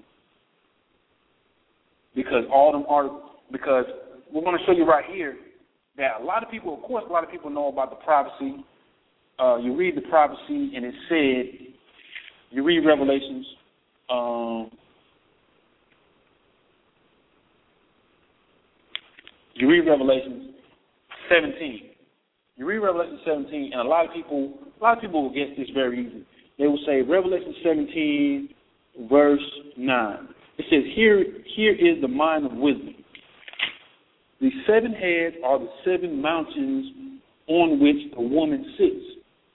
Because all them are, because we're going to show you right here that a lot of people, of course, a lot of people know about the prophecy. Uh, you read the prophecy and it said, you read Revelations, um, you read Revelations seventeen. You read Revelation seventeen, and a lot of people, a lot of people will guess this very easy. They will say Revelation seventeen, verse nine. It says, "Here, here is the mind of wisdom. The seven heads are the seven mountains on which the woman sits."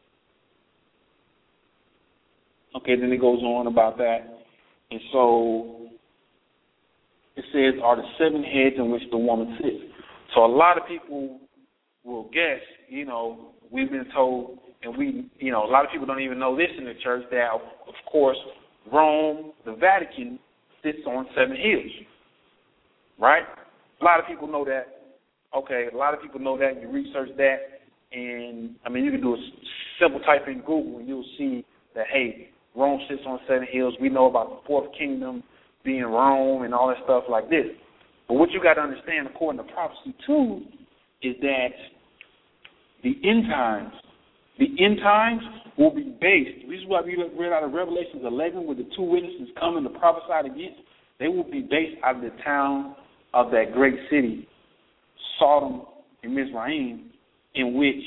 Okay, then it goes on about that, and so it says, "Are the seven heads on which the woman sits." So a lot of people will guess, you know, we've been told, and we, you know, a lot of people don't even know this in the church, that, of course, Rome, the Vatican, sits on seven hills, right? A lot of people know that. Okay, a lot of people know that. You research that, and, I mean, you can do a simple type in Google, and you'll see that, hey, Rome sits on seven hills. We know about the fourth kingdom being Rome and all that stuff like this. But what you got to understand, according to prophecy, too, is that the end times, the end times will be based. This is why we read out of Revelations eleven, where the two witnesses come and prophesied against. They will be based out of the town of that great city, Sodom and Mizraim, in which,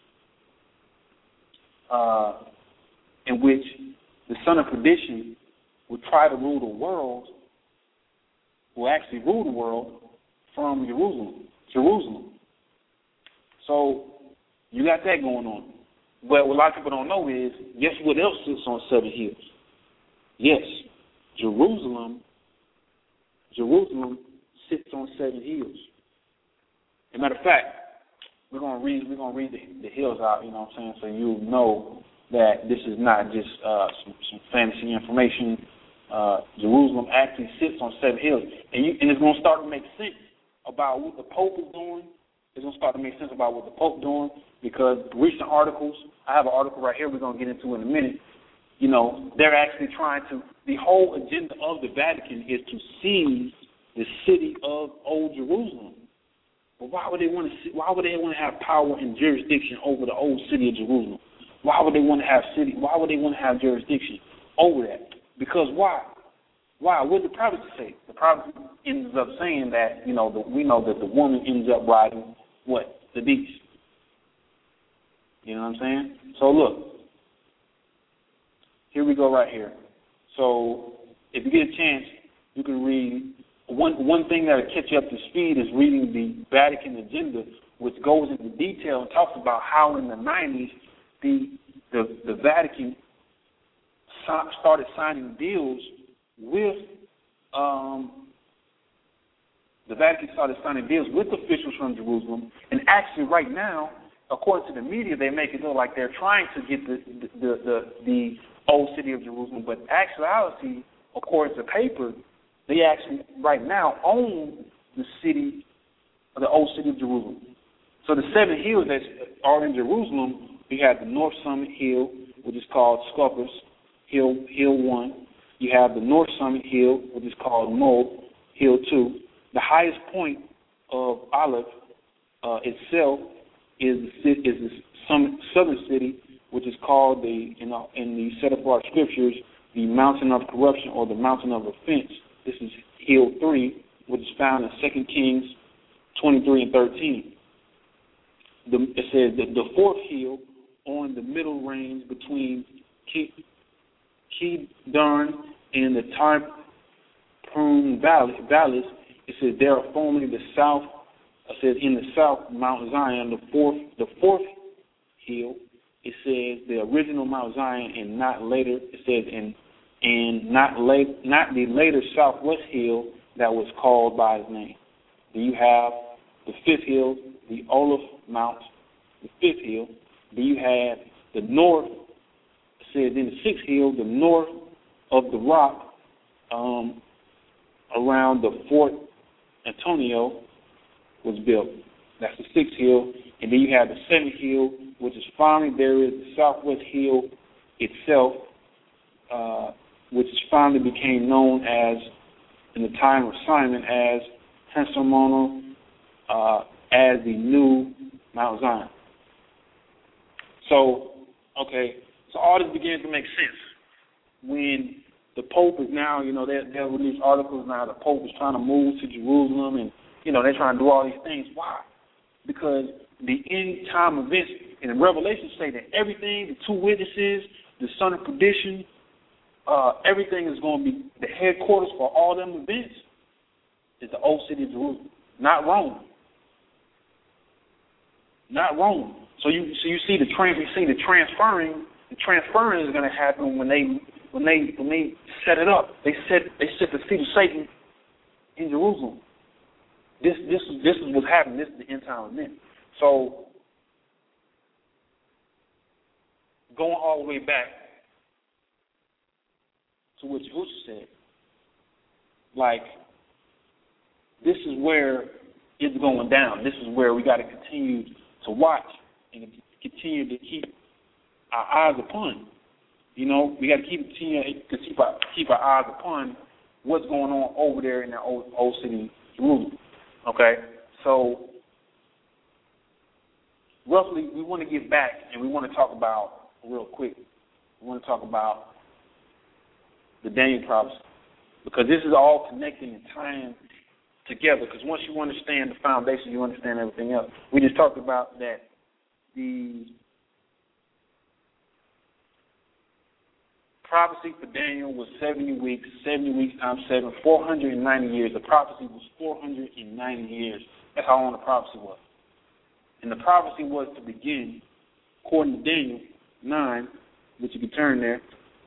uh, in which the son of perdition will try to rule the world, will actually rule the world from Jerusalem. Jerusalem. So you got that going on. But what a lot of people don't know is, guess what else sits on seven hills? Yes, Jerusalem, Jerusalem sits on seven hills. As a matter of fact, we're gonna read we're gonna read the, the hills out, you know what I'm saying, so you know that this is not just uh, some, some fantasy information. Uh, Jerusalem actually sits on seven hills, and, you, and it's gonna start to make sense about what the Pope is doing. It's going to start to make sense about what the Pope is doing, because recent articles, I have an article right here we're going to get into in a minute, you know, they're actually trying to, the whole agenda of the Vatican is to seize the city of Old Jerusalem. But why would they want to, why would they want to have power and jurisdiction over the old city of Jerusalem? Why would they want to have city, why would they want to have jurisdiction over that? Because why? Why? What did the prophecy say? The prophecy ends up saying that, you know, the, we know that the woman ends up riding what? The beast. You know what I'm saying? So look, here we go right here. So if you get a chance, you can read. One one thing that will catch you up to speed is reading the Vatican Agenda, which goes into detail and talks about how in the nineties the the, the Vatican so, started signing deals with um, the Vatican started signing deals with officials from Jerusalem, and actually right now, according to the media, they make it look like they're trying to get the the the, the, the old city of Jerusalem, but actuality, according to paper, they actually right now own the city, the old city of Jerusalem. So the seven hills that are in Jerusalem, we have the North Summit Hill, which is called Sculptors Hill, Hill One. You have the North Summit Hill, which is called Moab Hill Two. The highest point of Aleph uh, itself is the, is the summit, southern city, which is called the in, the, in the set apart scriptures the mountain of corruption or the mountain of offense. This is Hill Three, which is found in Second Kings twenty-three and thirteen. The, it says that the fourth hill on the middle range between Kidron and the Typhoon Valley, valleys. It says there are formerly the south. It says in the south Mount Zion, the fourth the fourth hill. It says the original Mount Zion and not later. It says in and not late, not the later southwest hill that was called by his name. Then you have the fifth hill, the Olaf Mount, the fifth hill. Then you have the north. It says in the sixth hill, the north of the rock, um, around the Fort Antonio was built. That's the sixth hill. And then you have the seventh hill, which is finally there is the southwest hill itself, uh, which finally became known as, in the time of Simon, as Hansamona, uh, as the new Mount Zion. So, okay, so all this begins to make sense when the Pope is now, you know, they they'll release articles now. The Pope is trying to move to Jerusalem, and you know they're trying to do all these things. Why? Because the end time events in Revelation say that everything, the two witnesses, the son of perdition, uh, everything is going to be the headquarters for all them events is the old city of Jerusalem, not Rome, not Rome. So you so you see the trans you see the transferring the transferring is going to happen when they when they when they set it up. They set they set the seat of Satan in Jerusalem. This this is this is what's happening. This is the end time event. So going all the way back to what Yahushua said, like this is where it's going down. This is where we got to continue to watch and continue to keep our eyes upon. You know, we got to keep continue to keep our keep our eyes upon what's going on over there in that old old city, Jerusalem. Okay, so roughly, we want to get back and we want to talk about real quick. We want to talk about the Daniel prophecy because this is all connecting and tying together. Because once you understand the foundation, you understand everything else. We just talked about that the prophecy for Daniel was seventy weeks, seventy weeks times seven, four hundred ninety years. The prophecy was four hundred ninety years. That's how long the prophecy was. And the prophecy was to begin, according to Daniel nine, which you can turn there.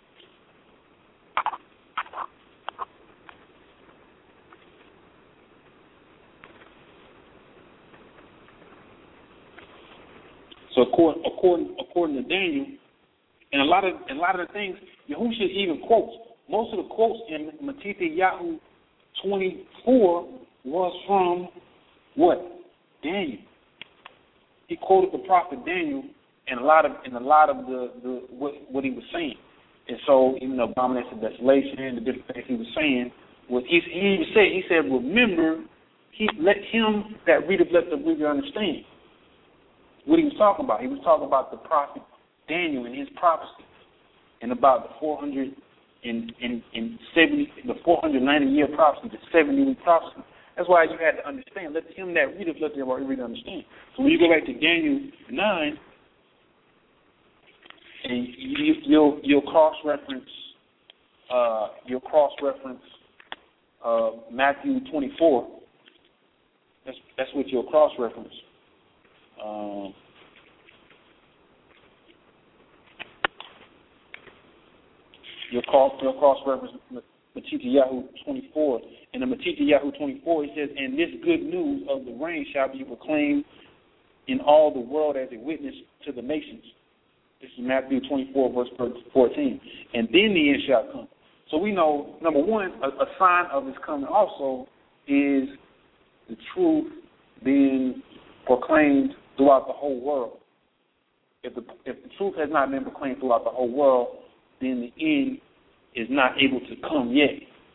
So according, according, according to Daniel, and a lot of a lot of the things, Yahushua even quotes. Most of the quotes in Matthew twenty-four was from what? Daniel. He quoted the prophet Daniel and a lot of and a lot of the, the what, what he was saying. And so even the abomination of desolation and the different things he was saying was he, he even said he said, remember, he let him that readeth let the reader understand what he was talking about. He was talking about the prophet Daniel and his prophecy, and about the four hundred and, and, and seventy, the four hundred ninety year prophecy, the seventy week prophecy. That's why you had to understand. Let him that readeth, let the reader understand. So when you go back to Daniel nine, and you, you'll you'll cross reference uh, you'll cross reference uh, Matthew twenty-four. That's that's what you'll cross reference. Um, you'll cross you'll cross reference Matityahu twenty-four. In the Matityahu twenty-four, it says, "And this good news of the reign shall be proclaimed in all the world as a witness to the nations." This is Matthew twenty-four, verse fourteen. "And then the end shall come." So we know, number one, a, a sign of his coming also is the truth being proclaimed throughout the whole world. If the if the truth has not been proclaimed throughout the whole world, then the end is not able to come yet.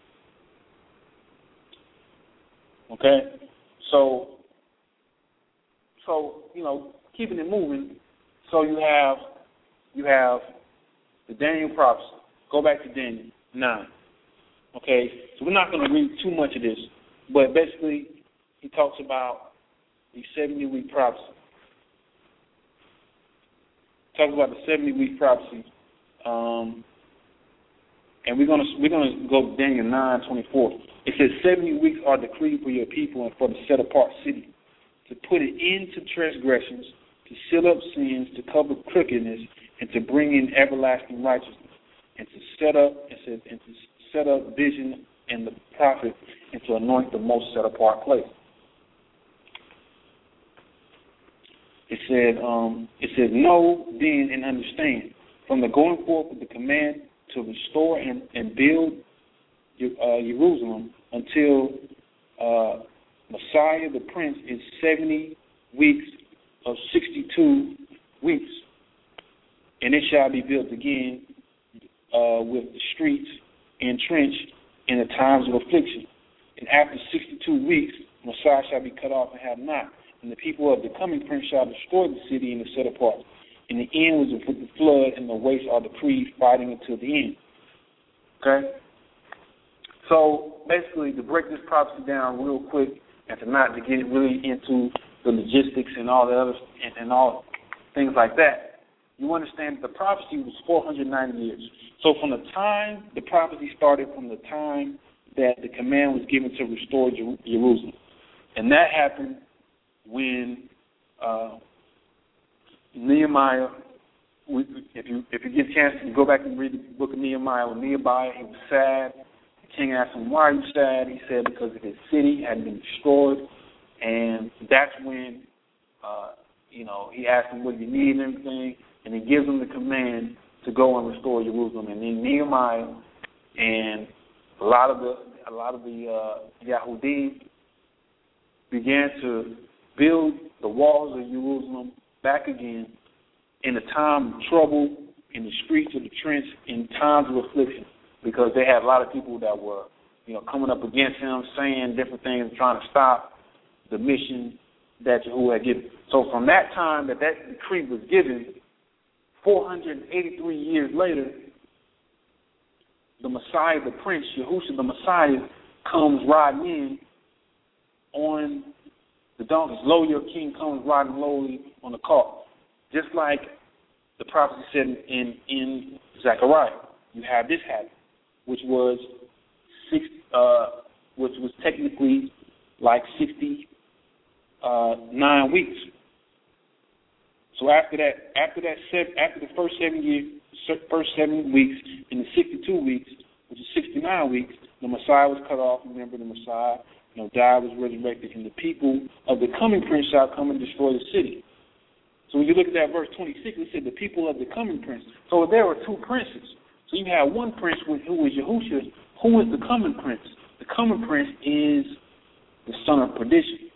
Okay? So, so you know, keeping it moving, so you have you have the Daniel prophecy. Go back to Daniel nine. Okay? So we're not going to read too much of this, but basically he talks about the seventy-week prophecy. Talks about the seventy-week prophecy. Um, and we're gonna we're gonna go to Daniel nine twenty-four. It says, "Seventy weeks are decreed for your people and for the set apart city, to put an end to transgressions, to seal up sins, to cover crookedness, and to bring in everlasting righteousness, and to set up and to, and to set up vision and the prophet, and to anoint the most set apart place." It said, um, it says, "Know then and understand, from the going forth of the command to restore and, and build uh, Jerusalem until uh, Messiah the Prince is seventy weeks of sixty-two weeks, and it shall be built again uh, with the streets entrenched in the times of affliction. And after sixty-two weeks, Messiah shall be cut off and have not. And the people of the coming prince shall destroy the city and the set apart. And the end was with the flood, and the waste are decreed, fighting until the end." Okay? So basically, to break this prophecy down real quick, and to not to get really into the logistics and all the other and, and all things like that, you understand that the prophecy was four hundred ninety years. So from the time the prophecy started, from the time that the command was given to restore Jer- Jerusalem, and that happened when uh, Nehemiah, we, if you if you get a chance to go back and read the book of Nehemiah, when Nehemiah, he was sad. The king asked him, "Why are you sad?" He said, "Because his city had been destroyed." And that's when, uh, you know, he asked him, "What do you need?" and everything, and he gives him the command to go and restore Jerusalem. And then Nehemiah and a lot of the a lot of the uh, Yahudim began to build the walls of Jerusalem back again in a time of trouble, in the streets of the trench, in times of affliction, because they had a lot of people that were, you know, coming up against him, saying different things, trying to stop the mission that Yahuwah had given. So from that time that that decree was given, four hundred eighty-three years later, the Messiah, the Prince, Yahushua, the Messiah, comes riding in on the donkeys. Lo, your king comes riding lowly on the cart. Just like the prophecy said in, in Zechariah. You have this happen, which was six, uh, which was technically like sixty uh, nine weeks. So after that, after that, seven, after the first seven years, first seven weeks, in the sixty-two weeks, which is sixty-nine weeks, the Messiah was cut off. Remember, the Messiah, you know, died, was resurrected, and the people of the coming prince shall come and destroy the city. So when you look at that verse twenty-six, it said the people of the coming prince. So there were two princes. So you have one prince who was Yahushua. Who is the coming prince? The coming prince is the son of perdition.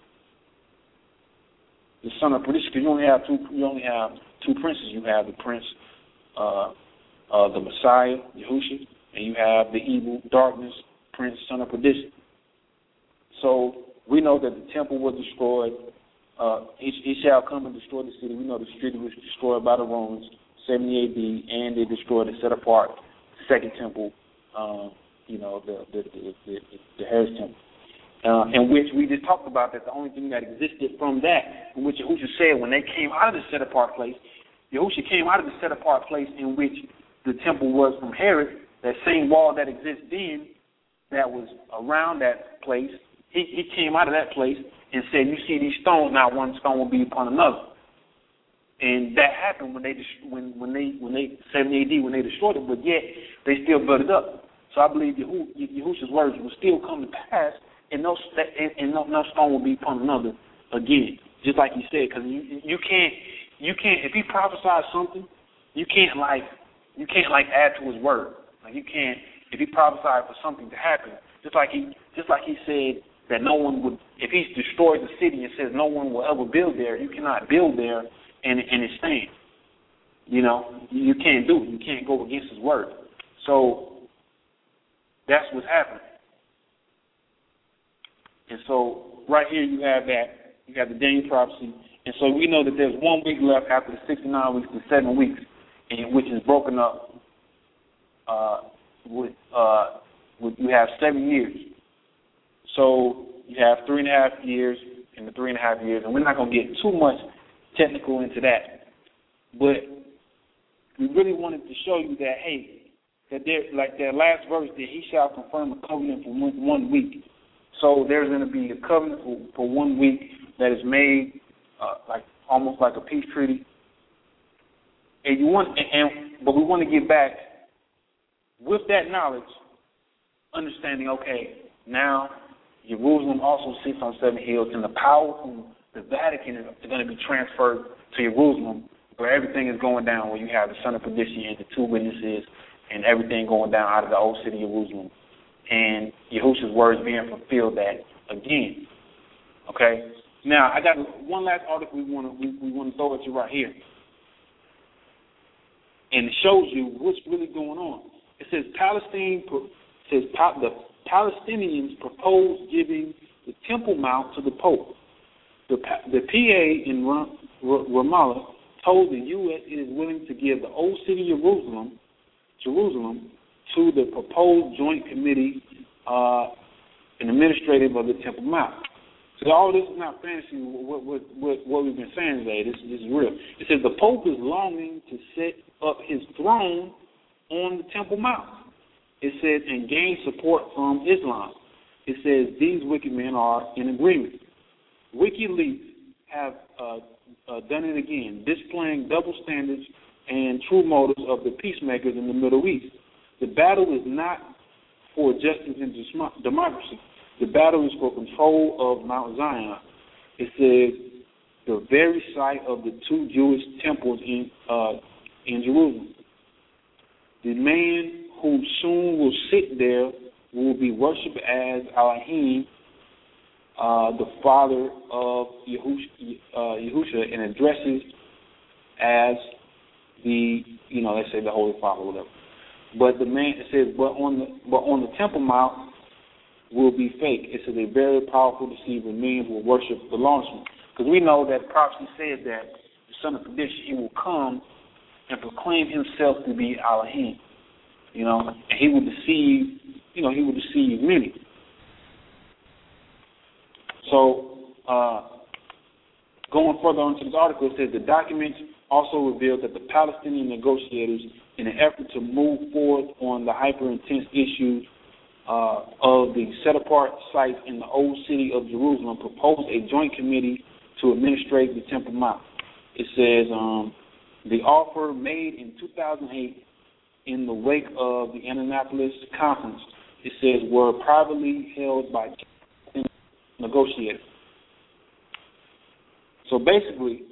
The son of perdition, because you only have two. You only have two princes. You have the prince, uh, uh, the Messiah, Yahushua, and you have the evil darkness prince, son of perdition. So we know that the temple was destroyed. Uh, he, he shall come and destroy the city. We know the city was destroyed by the Romans, seventy A D, and they destroyed and set apart the second temple. Um, you know, the the the, the, the Herod's temple. Uh, in which we just talked about that the only thing that existed from that, in which Yahushua said when they came out of the set-apart place, Yahusha came out of the set-apart place in which the temple was from Herod, that same wall that exists then, that was around that place. He, he came out of that place and said, you see these stones, now one stone will be upon another. And that happened when they when when they when they seventy A D when they destroyed it, but yet they still built it up. So I believe Yahusha's words will still come to pass, and no and no, no stone will be upon another again. Just like he said, because you you can't you can't if he prophesies something, you can't like you can't like add to his word. Like you can't if he prophesied for something to happen. Just like he just like he said that no one would if he's destroyed the city and says no one will ever build there. You cannot build there and and it stands. You know you can't do it. You can't go against his word. So that's what's happening. And so right here you have that. You have the Daniel prophecy. And so we know that there's one week left after the sixty-nine weeks, the seven weeks, in which is broken up uh, with, uh, with, you have seven years. So you have three and a half years and the three and a half years. And we're not going to get too much technical into that. But we really wanted to show you that, hey, that there, like that last verse, that he shall confirm a covenant for one, one week. So there's going to be a covenant for, for one week that is made uh, like almost like a peace treaty. And you want, and, and but we want to get back with that knowledge, understanding. Okay, now Jerusalem also sits on seven hills, and the power from the Vatican is going to be transferred to Jerusalem, where everything is going down. Where you have the son of perdition and the two witnesses, and everything going down out of the old city of Jerusalem. And Yahusha's words being fulfilled that again. Okay? Now, I got one last article we want to we, we want to throw at you right here. And it shows you what's really going on. It says Palestine says the Palestinians propose giving the Temple Mount to the Pope. The, the P A in Ramallah told the U S it is willing to give the old city of Jerusalem Jerusalem to the proposed joint committee uh, and administrative of the Temple Mount. So all this is not fantasy. What, what, what, what we've been saying today, this, this is real. It says the Pope is longing to set up his throne on the Temple Mount. It says and gain support from Islam. It says these wicked men are in agreement. WikiLeaks have uh, uh, done it again, displaying double standards and true motives of the peacemakers in the Middle East. The battle is not for justice and democracy. The battle is for control of Mount Zion. It says the very site of the two Jewish temples in uh, in Jerusalem. The man who soon will sit there will be worshipped as Elohim, uh, the father of Yahusha, uh, Yahusha, and addresses as the, you know, let's say the Holy Father, whatever. But the man, it says, but on the but on the Temple Mount will be fake. It says a very powerful deceiver, millions will worship the lawlessman. Because we know that prophecy said that the son of perdition, he will come and proclaim himself to be Elohim. You know, and he will deceive, you know, he will deceive many. So, uh, going further on to this article, it says the documents also revealed that the Palestinian negotiators, in an effort to move forward on the hyper-intense issues uh, of the set-apart sites in the old city of Jerusalem, proposed a joint committee to administrate the Temple Mount. It says um, the offer made in two thousand eight in the wake of the Annapolis Conference, it says, were privately held by negotiators. So basically,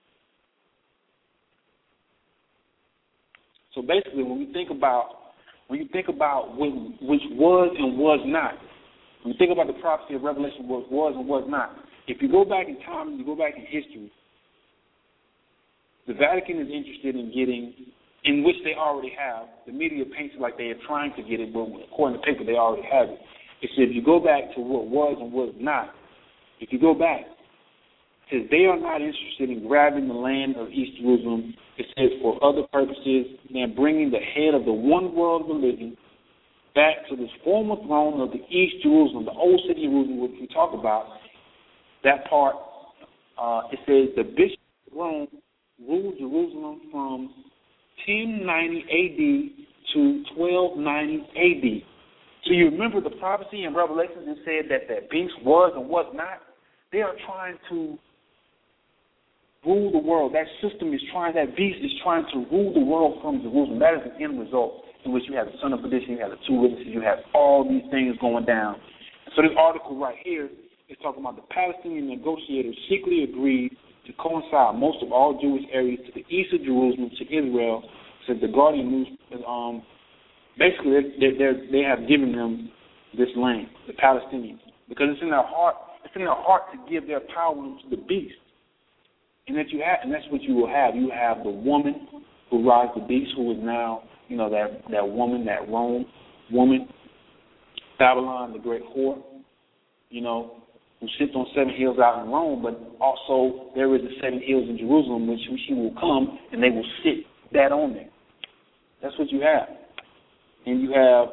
So basically, when we think about when you think about what, which was and was not, when you think about the prophecy of Revelation, what was and was not, if you go back in time and you go back in history, the Vatican is interested in getting, in which they already have. The media paints it like they are trying to get it, but according to paper, they already have it. It says if you go back to what was and was not, if you go back, it says they are not interested in grabbing the land of East Jerusalem. It says for other purposes than bringing the head of the one world religion back to this former throne of the East Jerusalem, the old city of Jerusalem, which we talk about. That part, uh, it says the bishop of Rome ruled Jerusalem from ten ninety A D to twelve ninety A D. So you remember the prophecy in Revelation that said that that beast was and was not? They are trying to rule the world. That system is trying, that beast is trying to rule the world from Jerusalem. That is the end result, in which you have the son of perdition, you have the two witnesses, you have all these things going down. So this article right here is talking about the Palestinian negotiators secretly agreed to coincide most of all Jewish areas to the east of Jerusalem to Israel, said the Guardian News. Um, basically, they they have given them this land, the Palestinians, because it's in their heart. It's in their heart to give their power to the beast, and that you have, and that's what you will have. You have the woman who rides the beast, who is now, you know, that that woman, that Rome woman, Babylon, the great whore, you know, who sits on seven hills out in Rome, but also there is the seven hills in Jerusalem, which she will come and they will sit that on there. That's what you have. And you have,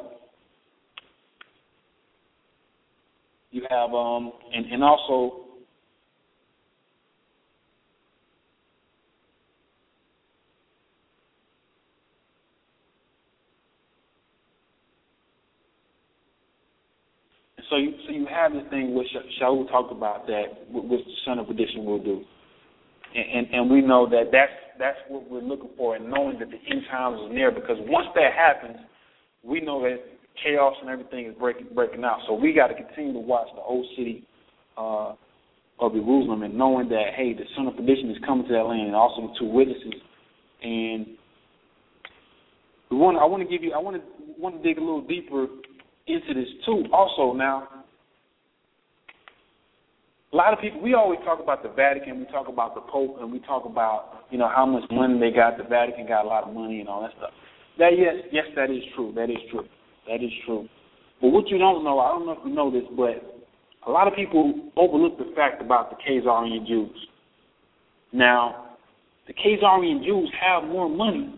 you have, um, and, and also, So you, so you have this thing which Shaul talked about, that which the son of perdition will do, and, and and we know that that's that's what we're looking for, and knowing that the end times is near. Because once that happens, we know that chaos and everything is breaking breaking out. So we got to continue to watch the old city uh, of Jerusalem, and knowing that, hey, the son of perdition is coming to that land, and also the two witnesses. And we want I want to give you I want to want to dig a little deeper into this too. Also, now, a lot of people, we always talk about the Vatican, we talk about the Pope, and we talk about, you know, how much money they got. The Vatican got a lot of money and all that stuff. That yes, yes, that is true. That is true. That is true. But what you don't know, I don't know if you know this, but a lot of people overlook the fact about the Khazarian Jews. Now, the Khazarian Jews have more money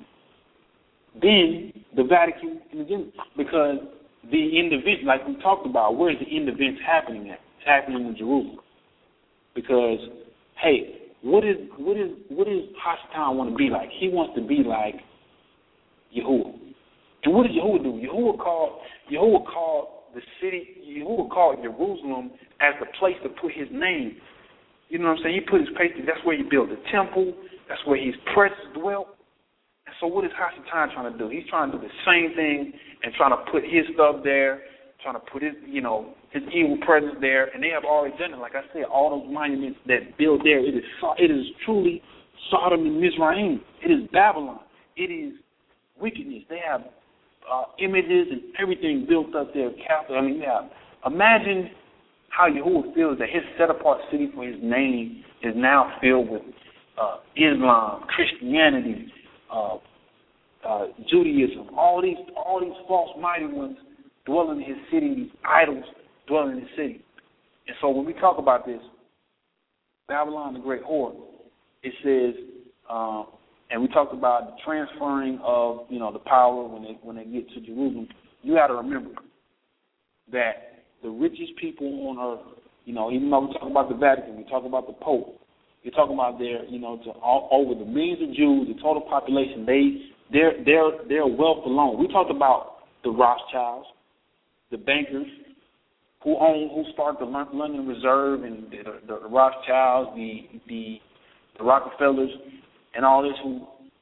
than the Vatican and the Jews, because the end event, like we talked about, where's the end events happening at? It's happening in Jerusalem. Because, hey, what is what is what is Hasatan want to be like? He wants to be like Yahuwah. And what did Yahuwah do? Yahuwah called Yahuwah called the city. Yahuwah called Jerusalem as the place to put His name. You know what I'm saying? He put His place. That's where He built the temple. That's where His presence dwelt. And so, what is Hasatan trying to do? He's trying to do the same thing and trying to put his stuff there, trying to put his, you know, his evil presence there, and they have already done it. Like I said, all those monuments that built there, it is it is truly Sodom and Mizraim. It is Babylon. It is wickedness. They have uh, images and everything built up there. Catholic. I mean, you have, imagine how Yahuwah feels that his set-apart city for His name is now filled with uh, Islam, Christianity, uh, Uh, Judaism, all these all these false mighty ones dwelling in His city, these idols dwelling in His city. And so when we talk about this, Babylon the great whore, it says, um, and we talked about the transferring of, you know, the power when they when they get to Jerusalem. You got to remember that the richest people on earth, you know, even though we talk about the Vatican, we talk about the Pope, you're talking about their, you know, to all, over the millions of Jews, the total population, they Their their their wealth alone. We talked about the Rothschilds, the bankers who own who started the London Reserve, and the, the, the Rothschilds, the, the the Rockefellers, and all this, who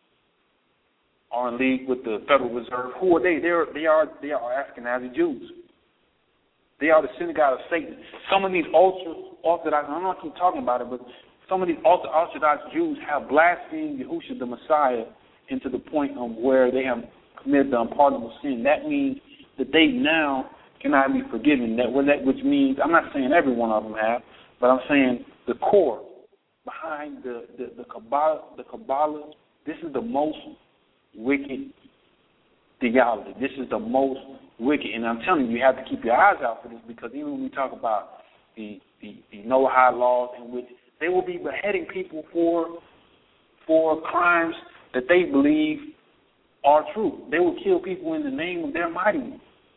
are in league with the Federal Reserve. Who are they? They are they are they are Ashkenazi Jews. They are the synagogue of Satan. Some of these ultra Orthodox, I don't know if keep talking about it, but some of these ultra Orthodox Jews have blasphemed Yahushua the Messiah into the point of where they have committed the unpardonable sin. That means that they now cannot be forgiven. That, which means, I'm not saying every one of them have, but I'm saying the core behind the, the, the Kabbalah, the Kabbalah, this is the most wicked theology. This is the most wicked. And I'm telling you, you have to keep your eyes out for this, because even when we talk about the, the, the Noahide laws, in which they will be beheading people for for crimes that they believe are true. They will kill people in the name of their mighty one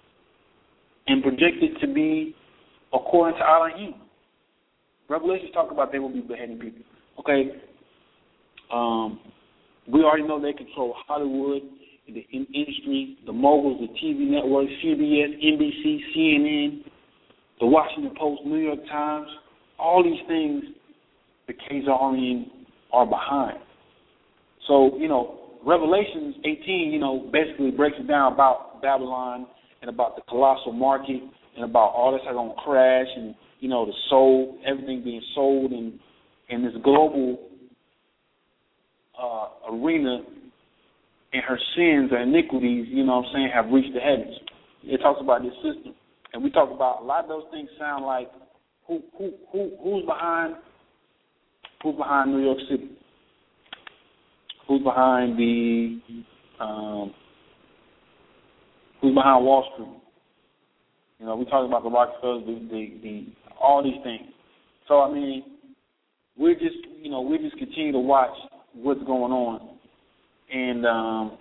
and project it to be according to Elohim. Revelations talk about they will be beheading people. Okay, Um, we already know they control Hollywood, the in- industry, the moguls, the T V networks, C B S, N B C, C N N, the Washington Post, New York Times. All these things, the Khazarians are behind. So, you know, Revelations eighteen, you know, basically breaks it down about Babylon and about the colossal market and about all this going to crash and, you know, the soul, everything being sold and, and this global uh, arena and her sins or iniquities, you know what I'm saying, have reached the heavens. It talks about this system. And we talk about a lot of those things sound like who who who who's behind who's behind New York City? Who's behind the um, who's behind Wall Street? You know, we talk about the Rockefellers, the, the, the all these things. So I mean, we're just you know we just continue to watch what's going on, and um,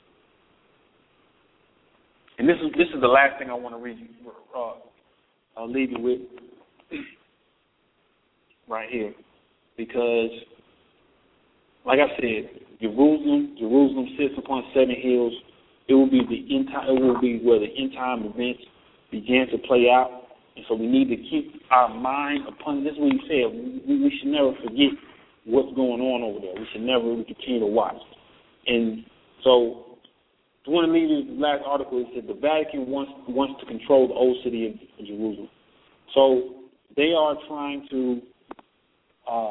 and this is this is the last thing I want to read. Uh, I'll leave you with right here, because, like I said, Jerusalem, Jerusalem sits upon seven hills. It will be the end time, it will be where the end time events begin to play out, and so we need to keep our mind upon this. Is what he said. We, we should never forget what's going on over there. We should never we continue to watch. And so, I want to leave you the last article. It said the Vatican wants wants to control the old city of Jerusalem. So they are trying to uh,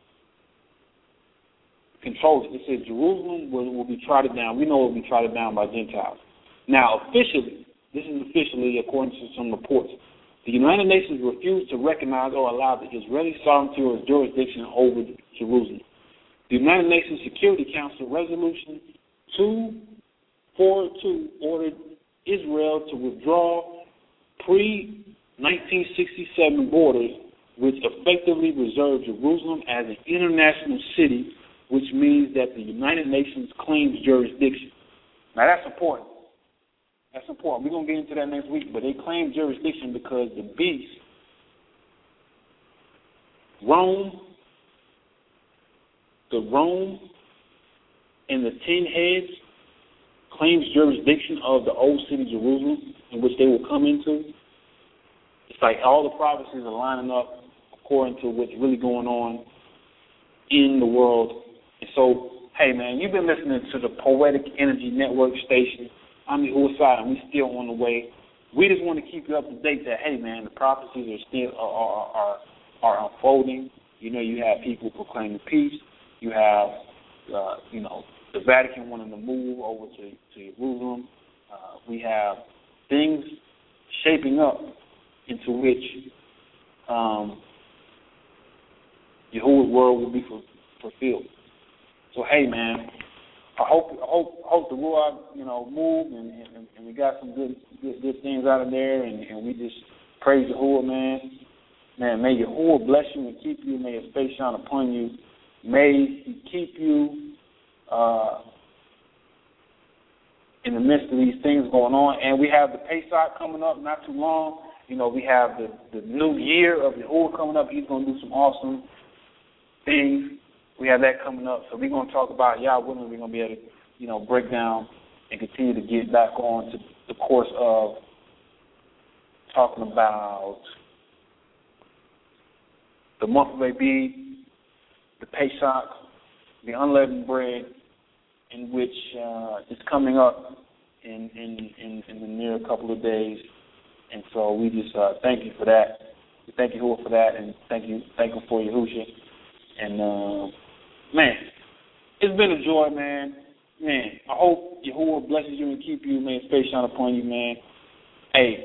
control it. It says Jerusalem will, will be trodden down. We know it will be trodden down by Gentiles. Now, officially, this is officially, according to some reports, the United Nations refused to recognize or allow the Israeli sovereignty or jurisdiction over Jerusalem. The United Nations Security Council Resolution two forty-two ordered Israel to withdraw pre nineteen sixty-seven borders, which effectively reserved Jerusalem as an international city, which means that the United Nations claims jurisdiction. Now, that's important. That's important. We're going to get into that next week, but they claim jurisdiction because the beast, Rome, the Rome and the ten heads claims jurisdiction of the old city Jerusalem in which they will come into. It's like all the prophecies are lining up according to what's really going on in the world. And so, hey, man, you've been listening to the Poetic Energy Network station. I'm Yahuwah, and we're still on the way. We just want to keep you up to date that, hey, man, the prophecies are still are are, are unfolding. You know, you have people proclaiming peace. You have, uh, you know, the Vatican wanting to move over to, to Jerusalem. Uh, we have things shaping up into which um, Yahuwah's word will be for, fulfilled. So, hey, man, I hope I hope hope the Ruach, you know, moved and, and, and we got some good good, good things out of there, and, and we just praise Yahuwah, man. Man, may Yahuwah bless you and keep you. May His face shine upon you. May He keep you uh, in the midst of these things going on. And we have the Pesach coming up not too long. You know, we have the, the new year of Yahuwah coming up. He's going to do some awesome things. We have that coming up. So we're going to talk about Yah willing. We're going to be able to, you know, break down and continue to get back on to the course of talking about the month of Abib, the Pesach, the unleavened bread, in which uh, is coming up in, in, in, in the near couple of days. And so we just uh, thank you for that. We thank you for that, and thank you, thank you for Yahushua. And uh, man, it's been a joy, man. Man, I hope Yahuwah blesses you and keep you. May His face shine upon you, man. Hey.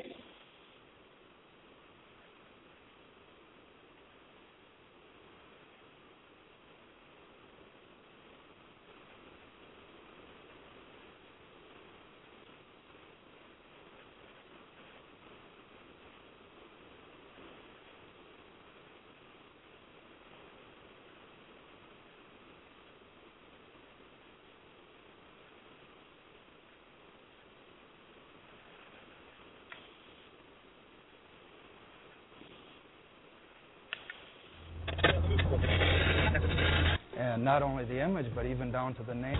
And not only the image, but even down to the name,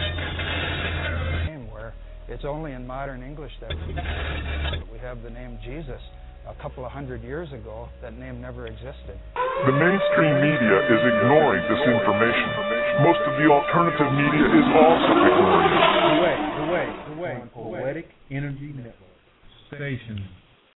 where it's only in modern English that we have the name Jesus. A couple of hundred years ago, that name never existed. The mainstream media is ignoring this information. Most of the alternative media is also ignoring it. The way, the way, the way, Poetic Energy Network. Station